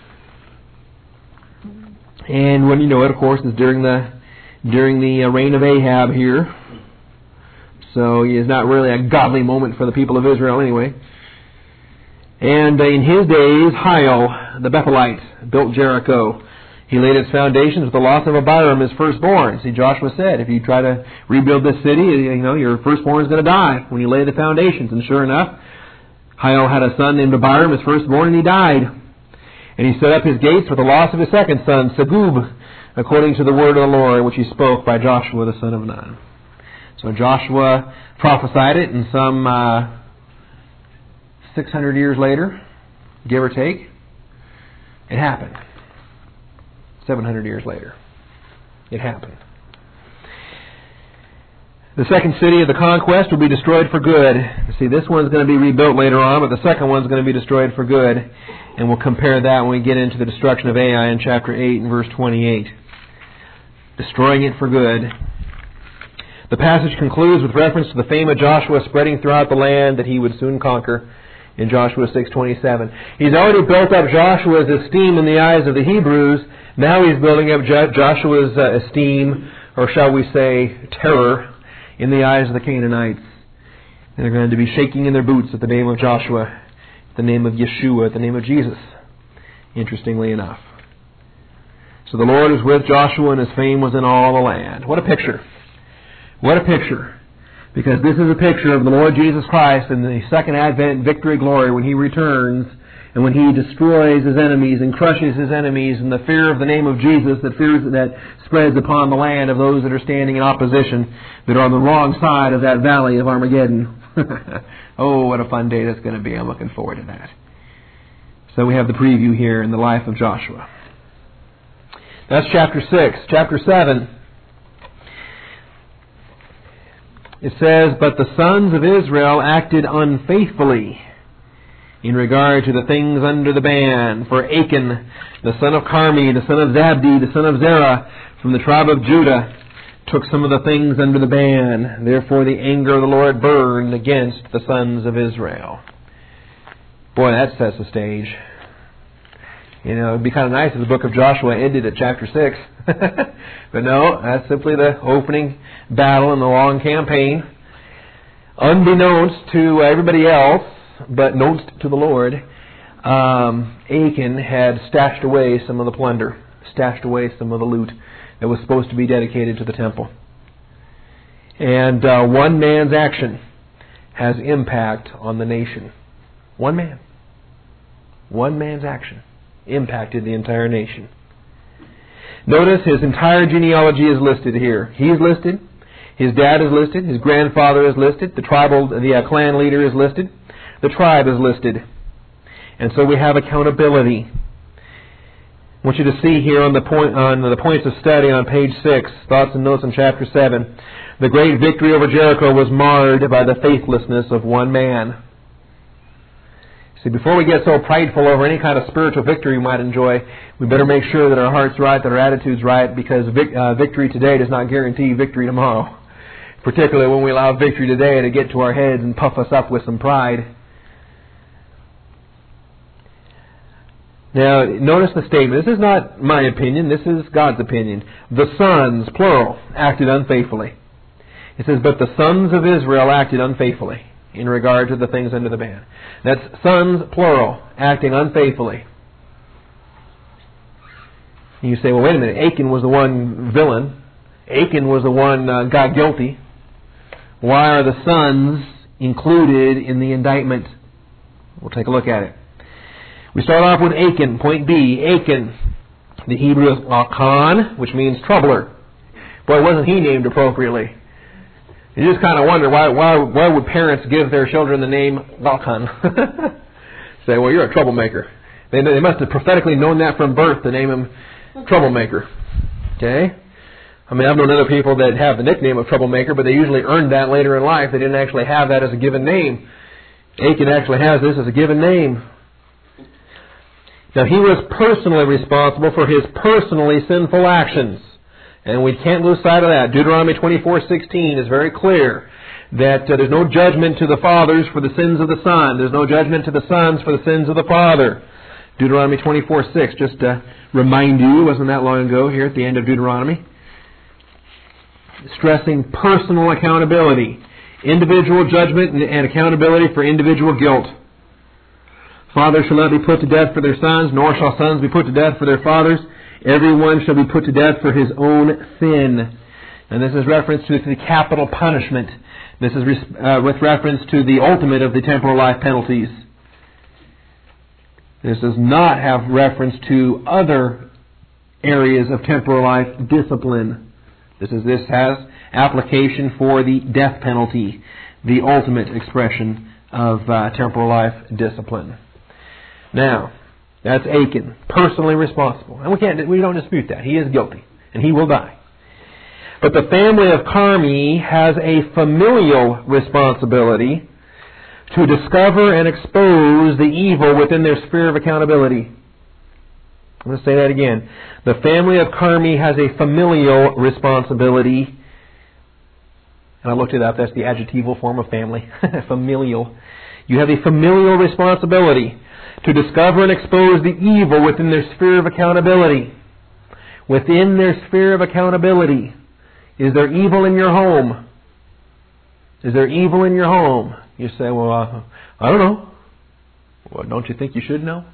And when you know it, of course, is during the during the reign of Ahab here. So it's not really a godly moment for the people of Israel anyway. And in his days, Hiel, the Bethelite, built Jericho. He laid its foundations with the loss of Abiram, his firstborn. See, Joshua said, if you try to rebuild this city, you know, your firstborn is going to die when you lay the foundations. And sure enough, Hiel had a son named Abiram, his firstborn, and he died. And he set up his gates with the loss of his second son, Segub, according to the word of the Lord, which he spoke by Joshua the son of Nun. So Joshua prophesied it, and some uh, six hundred years later, give or take, it happened. seven hundred years later, it happened. The second city of the conquest will be destroyed for good. See, this one's going to be rebuilt later on, but the second one's going to be destroyed for good. And we'll compare that when we get into the destruction of Ai in chapter eight and verse twenty-eight. Destroying it for good. The passage concludes with reference to the fame of Joshua spreading throughout the land that he would soon conquer in Joshua six twenty-seven. He's already built up Joshua's esteem in the eyes of the Hebrews. Now he's building up Joshua's uh, esteem, or shall we say, terror, in the eyes of the Canaanites. They're going to be shaking in their boots at the name of Joshua, the name of Yeshua, the name of Jesus, interestingly enough. So the Lord is with Joshua, and his fame was in all the land. What a picture. What a picture. Because this is a picture of the Lord Jesus Christ in the second advent victory glory when He returns and when He destroys His enemies and crushes His enemies, and the fear of the name of Jesus that fears that spreads upon the land of those that are standing in opposition, that are on the wrong side of that valley of Armageddon. Oh, what a fun day that's going to be. I'm looking forward to that. So we have the preview here in the life of Joshua. That's chapter six. Chapter seven. It says, "But the sons of Israel acted unfaithfully in regard to the things under the ban. For Achan, the son of Carmi, the son of Zabdi, the son of Zerah, from the tribe of Judah, took some of the things under the ban. Therefore the anger of the Lord burned against the sons of Israel." Boy, that sets the stage. You know, it'd be kind of nice if the book of Joshua ended at chapter six. But no, that's simply the opening battle in the long campaign. Unbeknownst to everybody else, but knownst to the Lord, um, Achan had stashed away some of the plunder, stashed away some of the loot that was supposed to be dedicated to the temple. And uh, one man's action has impact on the nation. One man. One man's action impacted the entire nation. Notice his entire genealogy is listed here. He's listed. His dad is listed. His grandfather is listed. The tribal, the uh, clan leader is listed. The tribe is listed. And so we have accountability. I want you to see here on the point on the points of study on page six, thoughts and notes on chapter seven. The great victory over Jericho was marred by the faithlessness of one man. See, before we get so prideful over any kind of spiritual victory we might enjoy, we better make sure that our heart's right, that our attitude's right, because vic- uh, victory today does not guarantee victory tomorrow. Particularly when we allow victory today to get to our heads and puff us up with some pride. Now, notice the statement. This is not my opinion. This is God's opinion. The sons, plural, acted unfaithfully. It says, "But the sons of Israel acted unfaithfully in regard to the things under the ban." That's sons, plural, acting unfaithfully. And you say, well, wait a minute. Achan was the one villain. Achan was the one uh, got guilty. Why are the sons included in the indictment? We'll take a look at it. We start off with Achan, point B. Achan, the Hebrew is Achan, which means troubler. Boy, wasn't he named appropriately. You just kind of wonder, why why why would parents give their children the name Achan? Say, well, you're a troublemaker. They, they must have prophetically known that from birth to name him troublemaker. Okay? I mean, I've known other people that have the nickname of troublemaker, but they usually earned that later in life. They didn't actually have that as a given name. Achan actually has this as a given name. Now, he was personally responsible for his personally sinful actions. And we can't lose sight of that. Deuteronomy twenty-four sixteen is very clear that uh, there's no judgment to the fathers for the sins of the son. There's no judgment to the sons for the sins of the father. Deuteronomy twenty-four six, just to remind you, it wasn't that long ago here at the end of Deuteronomy. Stressing personal accountability. Individual judgment and accountability for individual guilt. Fathers shall not be put to death for their sons, nor shall sons be put to death for their fathers. Everyone shall be put to death for his own sin. And this is reference to the capital punishment. This is uh, with reference to the ultimate of the temporal life penalties. This does not have reference to other areas of temporal life discipline. This is this has application for the death penalty, the ultimate expression of uh, temporal life discipline. Now, that's Achan, personally responsible, and we can't we don't dispute that. He is guilty, and he will die. But the family of Carmi has a familial responsibility to discover and expose the evil within their sphere of accountability. I'm going to say that again. The family of Carmi has a familial responsibility. And I looked it up. That's the adjectival form of family. Familial. You have a familial responsibility to discover and expose the evil within their sphere of accountability. Within their sphere of accountability. Is there evil in your home? Is there evil in your home? You say, well, uh, I don't know. Well, don't you think you should know?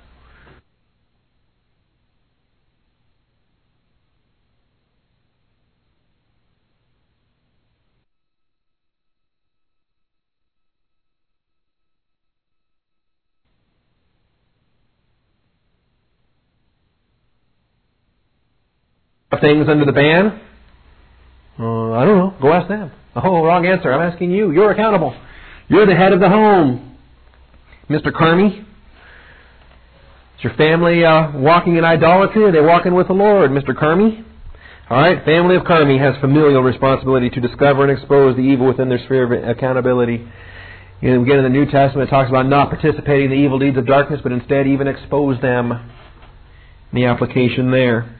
Things under the ban? Uh, I don't know. Go ask them. Oh, wrong answer. I'm asking you. You're accountable. You're the head of the home. Mister Carmi, is your family uh, walking in idolatry? Are they walking with the Lord, Mister Carmi? All right, family of Carmi has familial responsibility to discover and expose the evil within their sphere of accountability. You know, again, in the New Testament, it talks about not participating in the evil deeds of darkness, but instead even expose them. The application there.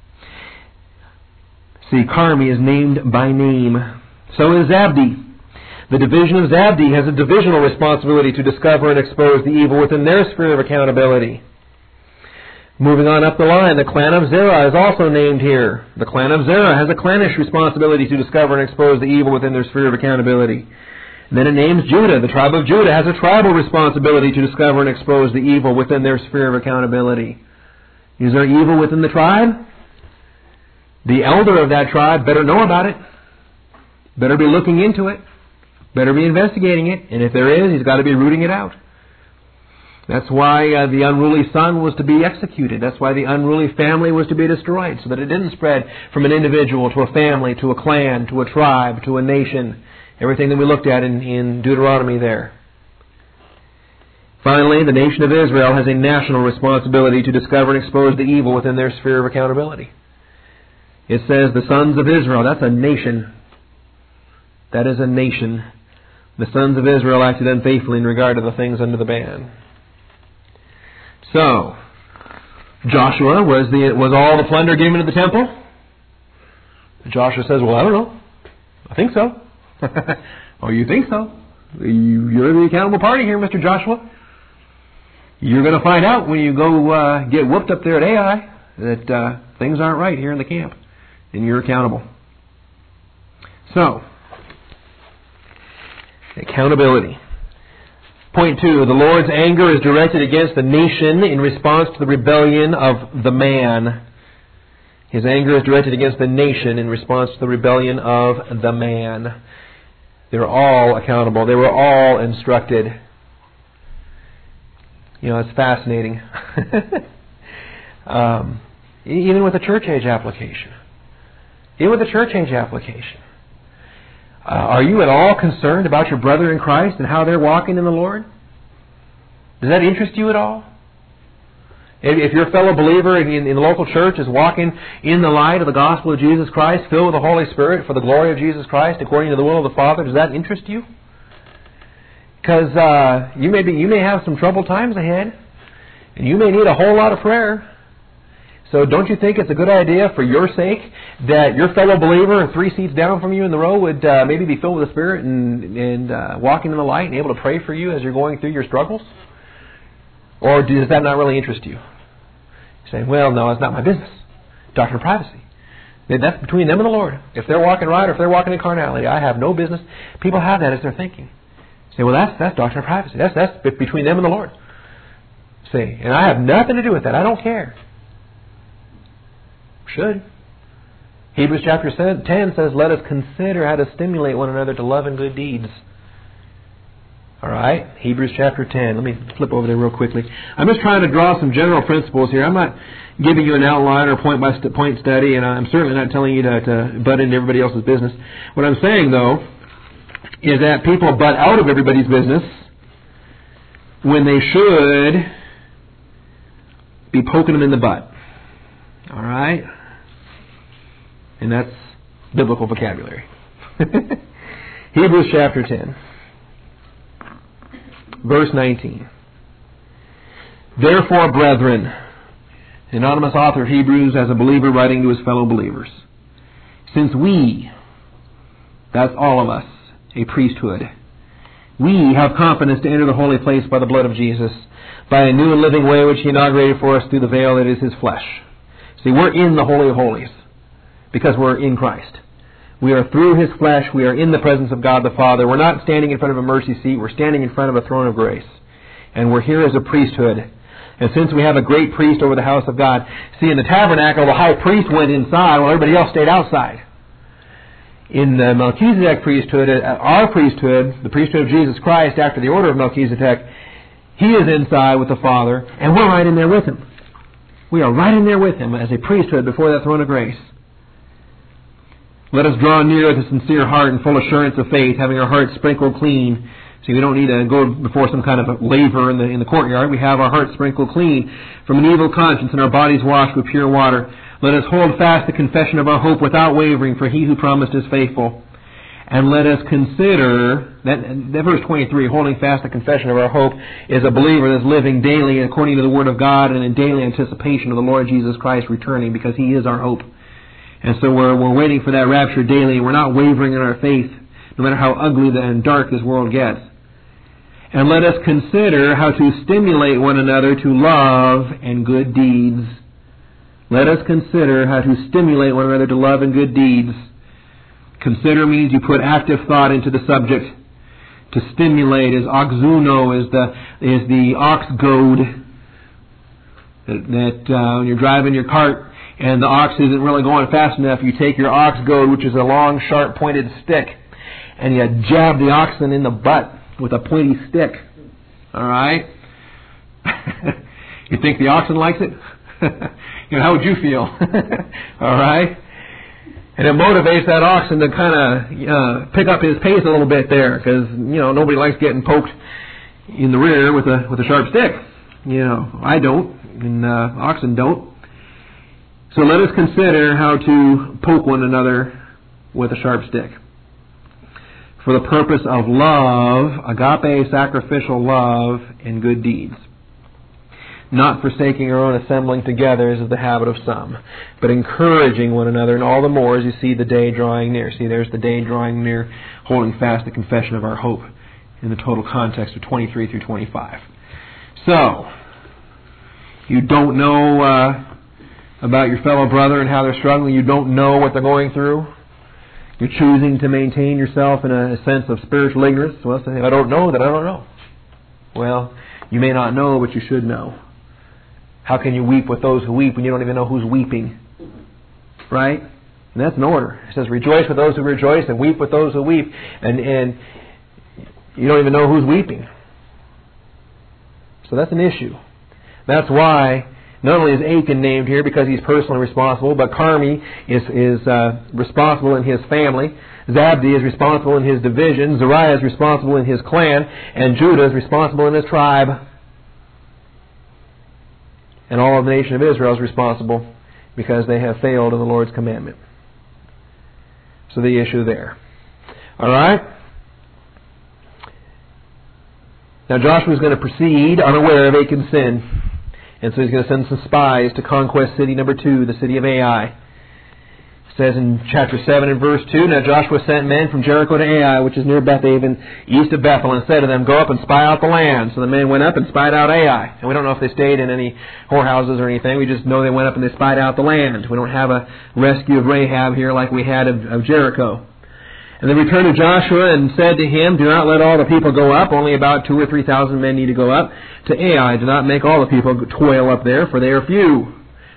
See, Carmi is named by name. So is Zabdi. The division of Zabdi has a divisional responsibility to discover and expose the evil within their sphere of accountability. Moving on up the line, the clan of Zerah is also named here. The clan of Zerah has a clannish responsibility to discover and expose the evil within their sphere of accountability. And then it names Judah. The tribe of Judah has a tribal responsibility to discover and expose the evil within their sphere of accountability. Is there evil within the tribe? The elder of that tribe better know about it. Better be looking into it. Better be investigating it. And if there is, he's got to be rooting it out. That's why uh, the unruly son was to be executed. That's why the unruly family was to be destroyed, so that it didn't spread from an individual to a family, to a clan, to a tribe, to a nation. Everything that we looked at in, in Deuteronomy there. Finally, the nation of Israel has a national responsibility to discover and expose the evil within their sphere of accountability. It says the sons of Israel. That's a nation. That is a nation. The sons of Israel acted unfaithfully in regard to the things under the ban. So, Joshua, was the was all the plunder given to the temple? Joshua says, well, I don't know. I think so. Oh, you think so? You, you're the accountable party here, Mister Joshua. You're going to find out when you go uh, get whooped up there at Ai that uh, things aren't right here in the camp. And you're accountable. So, accountability. Point two, the Lord's anger is directed against the nation in response to the rebellion of the man. His anger is directed against the nation in response to the rebellion of the man. They're all accountable. They were all instructed. You know, it's fascinating. um, even with the church age application. Even with the church age application. Uh, are you at all concerned about your brother in Christ and how they're walking in the Lord? Does that interest you at all? If, if your fellow believer in, in the local church is walking in the light of the gospel of Jesus Christ, filled with the Holy Spirit for the glory of Jesus Christ, according to the will of the Father, does that interest you? Because uh, you may be, you may have some troubled times ahead, and you may need a whole lot of prayer. So don't you think it's a good idea for your sake that your fellow believer three seats down from you in the row would uh, maybe be filled with the Spirit and, and uh, walking in the light and able to pray for you as you're going through your struggles? Or does that not really interest you? You say, well, no, it's not my business. Doctrine of privacy. That's between them and the Lord. If they're walking right or if they're walking in carnality, I have no business. People have that as their thinking. You say, well, that's, that's doctrine of privacy. That's, that's between them and the Lord. See, and I have nothing to do with that. I don't care. Should. Hebrews chapter ten says, let us consider how to stimulate one another to love and good deeds. All right, Hebrews chapter ten. Let me flip over there real quickly. I'm just trying to draw some general principles here. I'm not giving you an outline or point-by-point study, and I'm certainly not telling you to, to butt into everybody else's business. What I'm saying, though, is that people butt out of everybody's business when they should be poking them in the butt. All right? And that's biblical vocabulary. Hebrews chapter ten. Verse nineteen. Therefore, brethren, the anonymous author of Hebrews as a believer writing to his fellow believers, since we, that's all of us, a priesthood, we have confidence to enter the holy place by the blood of Jesus, by a new and living way which He inaugurated for us through the veil that is His flesh. See, we're in the Holy of Holies because we're in Christ. We are through His flesh. We are in the presence of God the Father. We're not standing in front of a mercy seat. We're standing in front of a throne of grace. And we're here as a priesthood. And since we have a great priest over the house of God, see, in the tabernacle, the high priest went inside while everybody else stayed outside. In the Melchizedek priesthood, our priesthood, the priesthood of Jesus Christ after the order of Melchizedek, He is inside with the Father, and we're right in there with Him. We are right in there with Him as a priesthood before that throne of grace. Let us draw near with a sincere heart and full assurance of faith, having our hearts sprinkled clean. See, we don't need to go before some kind of a laver in the in the courtyard. We have our hearts sprinkled clean from an evil conscience and our bodies washed with pure water. Let us hold fast the confession of our hope without wavering, for He who promised is faithful. And let us consider, that, that verse twenty-three, holding fast the confession of our hope, is a believer that's living daily according to the Word of God and in daily anticipation of the Lord Jesus Christ returning, because He is our hope. And so we're, we're waiting for that rapture daily. We're not wavering in our faith, no matter how ugly and dark this world gets. And let us consider how to stimulate one another to love and good deeds. Let us consider how to stimulate one another to love and good deeds. Consider means you put active thought into the subject. To stimulate is oxuno, is the is the ox goad that, that uh, when you're driving your cart and the ox isn't really going fast enough, you take your ox goad, which is a long, sharp, pointed stick, and you jab the oxen in the butt with a pointy stick. All right? You think the oxen likes it? You know, how would you feel? All right? And it motivates that oxen to kind of uh, pick up his pace a little bit there, because, you know, nobody likes getting poked in the rear with a with a sharp stick. You know, I don't, and uh, oxen don't. So let us consider how to poke one another with a sharp stick, for the purpose of love, agape, sacrificial love, and good deeds. Not forsaking our own assembling together, as is the habit of some, but encouraging one another, and all the more as you see the day drawing near. See, there's the day drawing near, holding fast the confession of our hope in the total context of twenty-three through twenty-five. So, you don't know uh, about your fellow brother and how they're struggling. You don't know what they're going through. You're choosing to maintain yourself in a sense of spiritual ignorance. Well, if I don't know, then I don't know. Well, you may not know, but you should know. How can you weep with those who weep when you don't even know who's weeping? Right? And that's an order. It says, rejoice with those who rejoice and weep with those who weep. And, and you don't even know who's weeping. So that's an issue. That's why not only is Achan named here because he's personally responsible, but Carmi is, is uh, responsible in his family. Zabdi is responsible in his division. Zariah is responsible in his clan. And Judah is responsible in his tribe. And all of the nation of Israel is responsible because they have failed in the Lord's commandment. So the issue there. All right? Now Joshua is going to proceed unaware of Achan's sin. And so he's going to send some spies to conquest city number two, the city of Ai. It says in chapter seven and verse two, Now Joshua sent men from Jericho to Ai, which is near Bethaven, east of Bethel, and said to them, Go up and spy out the land. So the men went up and spied out Ai. And we don't know if they stayed in any whorehouses or anything. We just know they went up and they spied out the land. We don't have a rescue of Rahab here like we had of, of Jericho. And they returned to Joshua and said to him, Do not let all the people go up. Only about two or three thousand men need to go up to Ai. Do not make all the people toil up there, for they are few.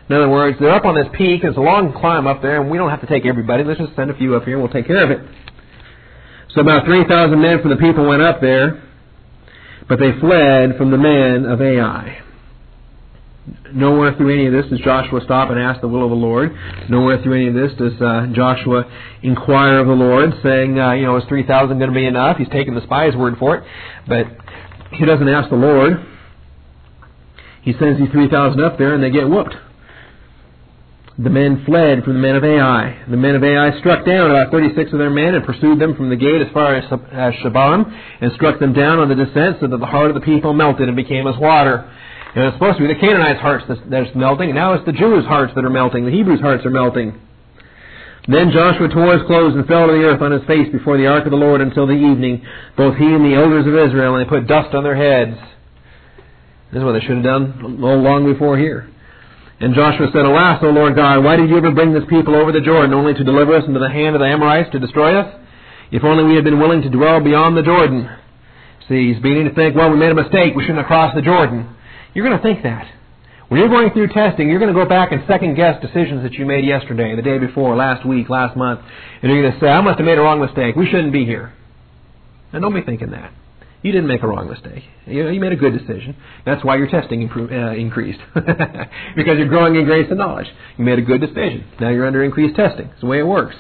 In other words, they're up on this peak. It's a long climb up there, and we don't have to take everybody. Let's just send a few up here, and we'll take care of it. So about three thousand men from the people went up there, but they fled from the men of Ai. Nowhere through any of this does Joshua stop and ask the will of the Lord. Nowhere through any of this does uh, Joshua inquire of the Lord, saying, uh, you know, is three thousand going to be enough? He's taking the spy's word for it. But he doesn't ask the Lord. He sends these three thousand up there, and they get whooped. The men fled from the men of Ai. The men of Ai struck down about thirty-six of their men and pursued them from the gate as far as Shebam, and struck them down on the descent, so that the heart of the people melted and became as water. And it's supposed to be the Canaanites' hearts that's melting, and now it's the Jews' hearts that are melting. The Hebrews' hearts are melting. Then Joshua tore his clothes and fell to the earth on his face before the ark of the Lord until the evening, both he and the elders of Israel, and they put dust on their heads. This is what they should have done long before here. And Joshua said, Alas, O Lord God, why did you ever bring this people over the Jordan, only to deliver us into the hand of the Amorites to destroy us? If only we had been willing to dwell beyond the Jordan. See, he's beginning to think, well, we made a mistake. We shouldn't have crossed the Jordan. You're going to think that. When you're going through testing, you're going to go back and second-guess decisions that you made yesterday, the day before, last week, last month. And you're going to say, I must have made a wrong mistake. We shouldn't be here. Now, don't be thinking that. You didn't make a wrong mistake. You, you made a good decision. That's why your testing improved, uh, increased. Because you're growing in grace and knowledge. You made a good decision. Now you're under increased testing. It's the way it works.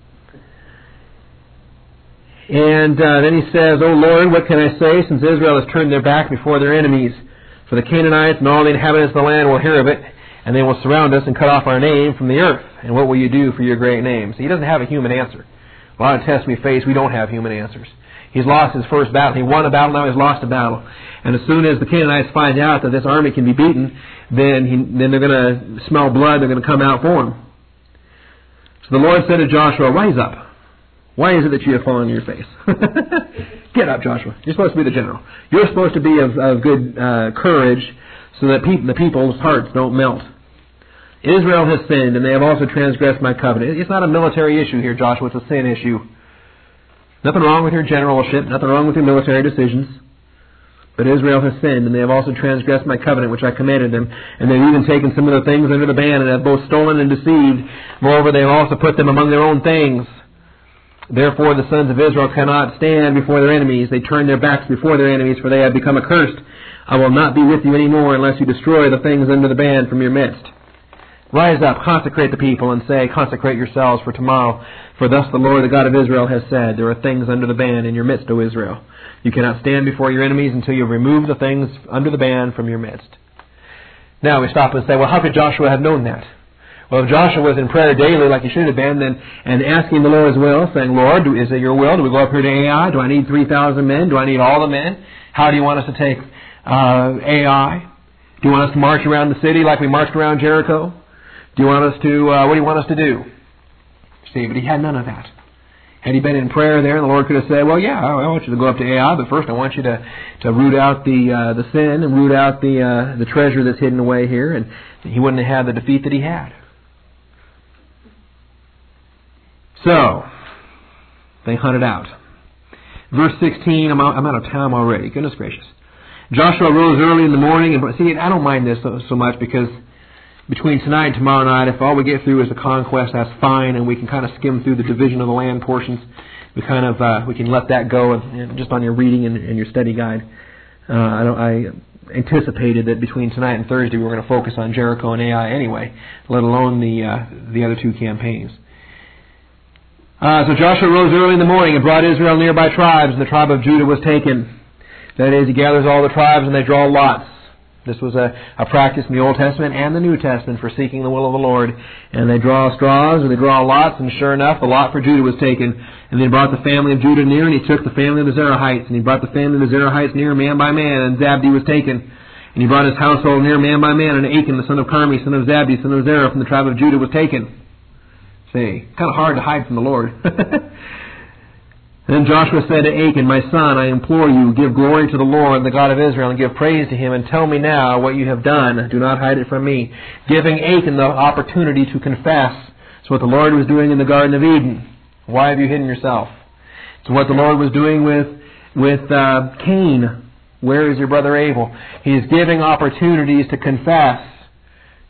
And uh, then he says, O Lord, what can I say, since Israel has turned their back before their enemies? For the Canaanites and all the inhabitants of the land will hear of it, and they will surround us and cut off our name from the earth. And what will you do for your great name? So he doesn't have a human answer. A lot of tests we face, we don't have human answers. He's lost his first battle. He won a battle, now he's lost a battle. And as soon as the Canaanites find out that this army can be beaten, then he, then they're going to smell blood, they're going to come out for him. So the Lord said to Joshua, Rise up. Why is it that you have fallen on your face? Get up, Joshua. You're supposed to be the general. You're supposed to be of, of good uh, courage so that pe- the people's hearts don't melt. Israel has sinned, and they have also transgressed my covenant. It's not a military issue here, Joshua. It's a sin issue. Nothing wrong with your generalship. Nothing wrong with your military decisions. But Israel has sinned, and they have also transgressed my covenant, which I commanded them. And they've even taken some of the things under the ban, and have both stolen and deceived. Moreover, they have also put them among their own things. Therefore the sons of Israel cannot stand before their enemies. They turn their backs before their enemies, for they have become accursed. I will not be with you any more unless you destroy the things under the ban from your midst. Rise up, consecrate the people, and say, Consecrate yourselves for tomorrow. For thus the Lord, the God of Israel, has said, There are things under the ban in your midst, O Israel. You cannot stand before your enemies until you remove the things under the ban from your midst. Now we stop and say, well, how could Joshua have known that? Well, if Joshua was in prayer daily like he should have been, then and asking the Lord's will, saying, Lord, is it your will? Do we go up here to Ai? Do I need three thousand men? Do I need all the men? How do you want us to take uh, Ai? Do you want us to march around the city like we marched around Jericho? Do you want us to, uh, what do you want us to do? See, but he had none of that. Had he been in prayer there, the Lord could have said, well, yeah, I want you to go up to Ai, but first I want you to, to root out the uh, the sin and root out the uh, the treasure that's hidden away here, and he wouldn't have had the defeat that he had. So, they hunted out. Verse sixteen, I'm out, I'm out of time already. Goodness gracious. Joshua rose early in the morning, and see, I don't mind this so, so much because between tonight and tomorrow night, if all we get through is the conquest, that's fine, and we can kind of skim through the division of the land portions. We kind of uh, we can let that go, and, and just on your reading and, and your study guide. Uh, I, don't, I anticipated that between tonight and Thursday we were going to focus on Jericho and Ai anyway, let alone the uh, the other two campaigns. Uh, so Joshua rose early in the morning and brought Israel nearby tribes, and the tribe of Judah was taken. That is, he gathers all the tribes and they draw lots. This was a, a practice in the Old Testament and the New Testament for seeking the will of the Lord. And they draw straws, or they draw lots, and sure enough, the lot for Judah was taken. And they brought the family of Judah near, and he took the family of the Zerahites. And he brought the family of the Zerahites near, man by man, and Zabdi was taken. And he brought his household near, man by man, and Achan, the son of Carmi, son of Zabdi, son of Zerah, from the tribe of Judah, was taken. See, kind of hard to hide from the Lord. Then Joshua said to Achan, My son, I implore you, give glory to the Lord, the God of Israel, and give praise to Him, and tell me now what you have done. Do not hide it from me. Giving Achan the opportunity to confess. It's what the Lord was doing in the Garden of Eden. Why have you hidden yourself? It's what the Lord was doing with, with uh, Cain. Where is your brother Abel? He is giving opportunities to confess.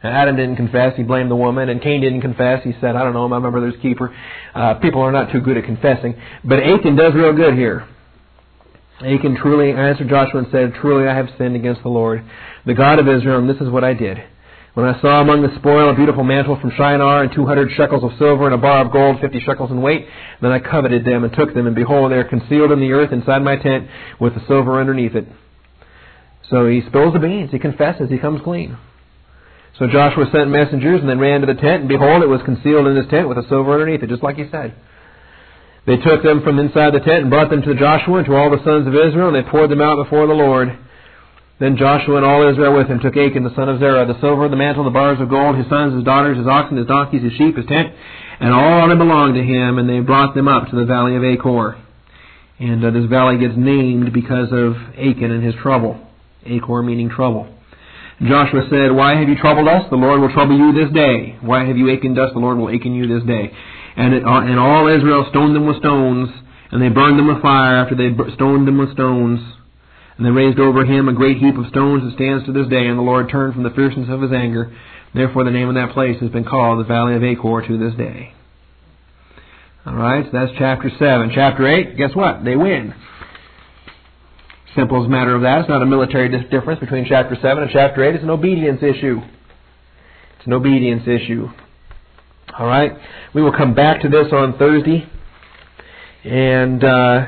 Adam didn't confess. He blamed the woman. And Cain didn't confess. He said, I don't know, I'm my brother's keeper. Uh, people are not too good at confessing. But Achan does real good here. Achan truly answered Joshua and said, truly I have sinned against the Lord, the God of Israel, and this is what I did. When I saw among the spoil a beautiful mantle from Shinar, and two hundred shekels of silver, and a bar of gold, fifty shekels in weight, then I coveted them and took them, and behold, they are concealed in the earth inside my tent, with the silver underneath it. So he spills the beans. He confesses. He comes clean. So Joshua sent messengers and then ran to the tent, and behold, it was concealed in his tent with the silver underneath it, just like he said. They took them from inside the tent and brought them to Joshua and to all the sons of Israel, and they poured them out before the Lord. Then Joshua and all Israel with him took Achan the son of Zerah, the silver, the mantle, the bars of gold, his sons, his daughters, his oxen, his donkeys, his sheep, his tent, and all that belonged to him, and they brought them up to the valley of Achor. And uh, this valley gets named because of Achan and his trouble. Achor meaning trouble. Joshua said, why have you troubled us? The Lord will trouble you this day. Why have you achened us? The Lord will achen you this day. And, it, uh, and all Israel stoned them with stones, and they burned them with fire after they stoned them with stones. And they raised over him a great heap of stones that stands to this day, and the Lord turned from the fierceness of his anger. Therefore the name of that place has been called the Valley of Achor to this day. All right, so that's chapter seven. Chapter eight, guess what? They win. Simple as a matter of that. It's not a military difference between chapter seven and chapter eight. It's an obedience issue. It's an obedience issue. All right, we will come back to this on Thursday and uh,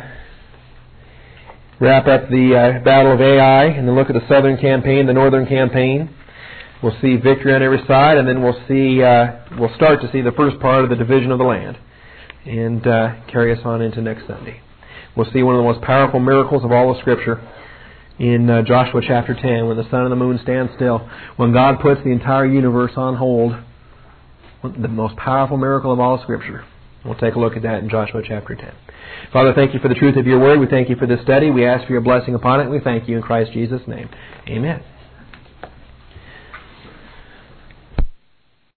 wrap up the uh, Battle of Ai, and then look at the southern campaign, the northern campaign. We'll see victory on every side, and then we'll see. Uh, we'll start to see the first part of the division of the land, and uh, carry us on into next Sunday. We'll see one of the most powerful miracles of all of Scripture in uh, Joshua chapter ten, when the sun and the moon stand still, when God puts the entire universe on hold. The most powerful miracle of all of Scripture. We'll take a look at that in Joshua chapter ten. Father, thank you for the truth of your word. We thank you for this study. We ask for your blessing upon it. We thank you in Christ Jesus' name. Amen.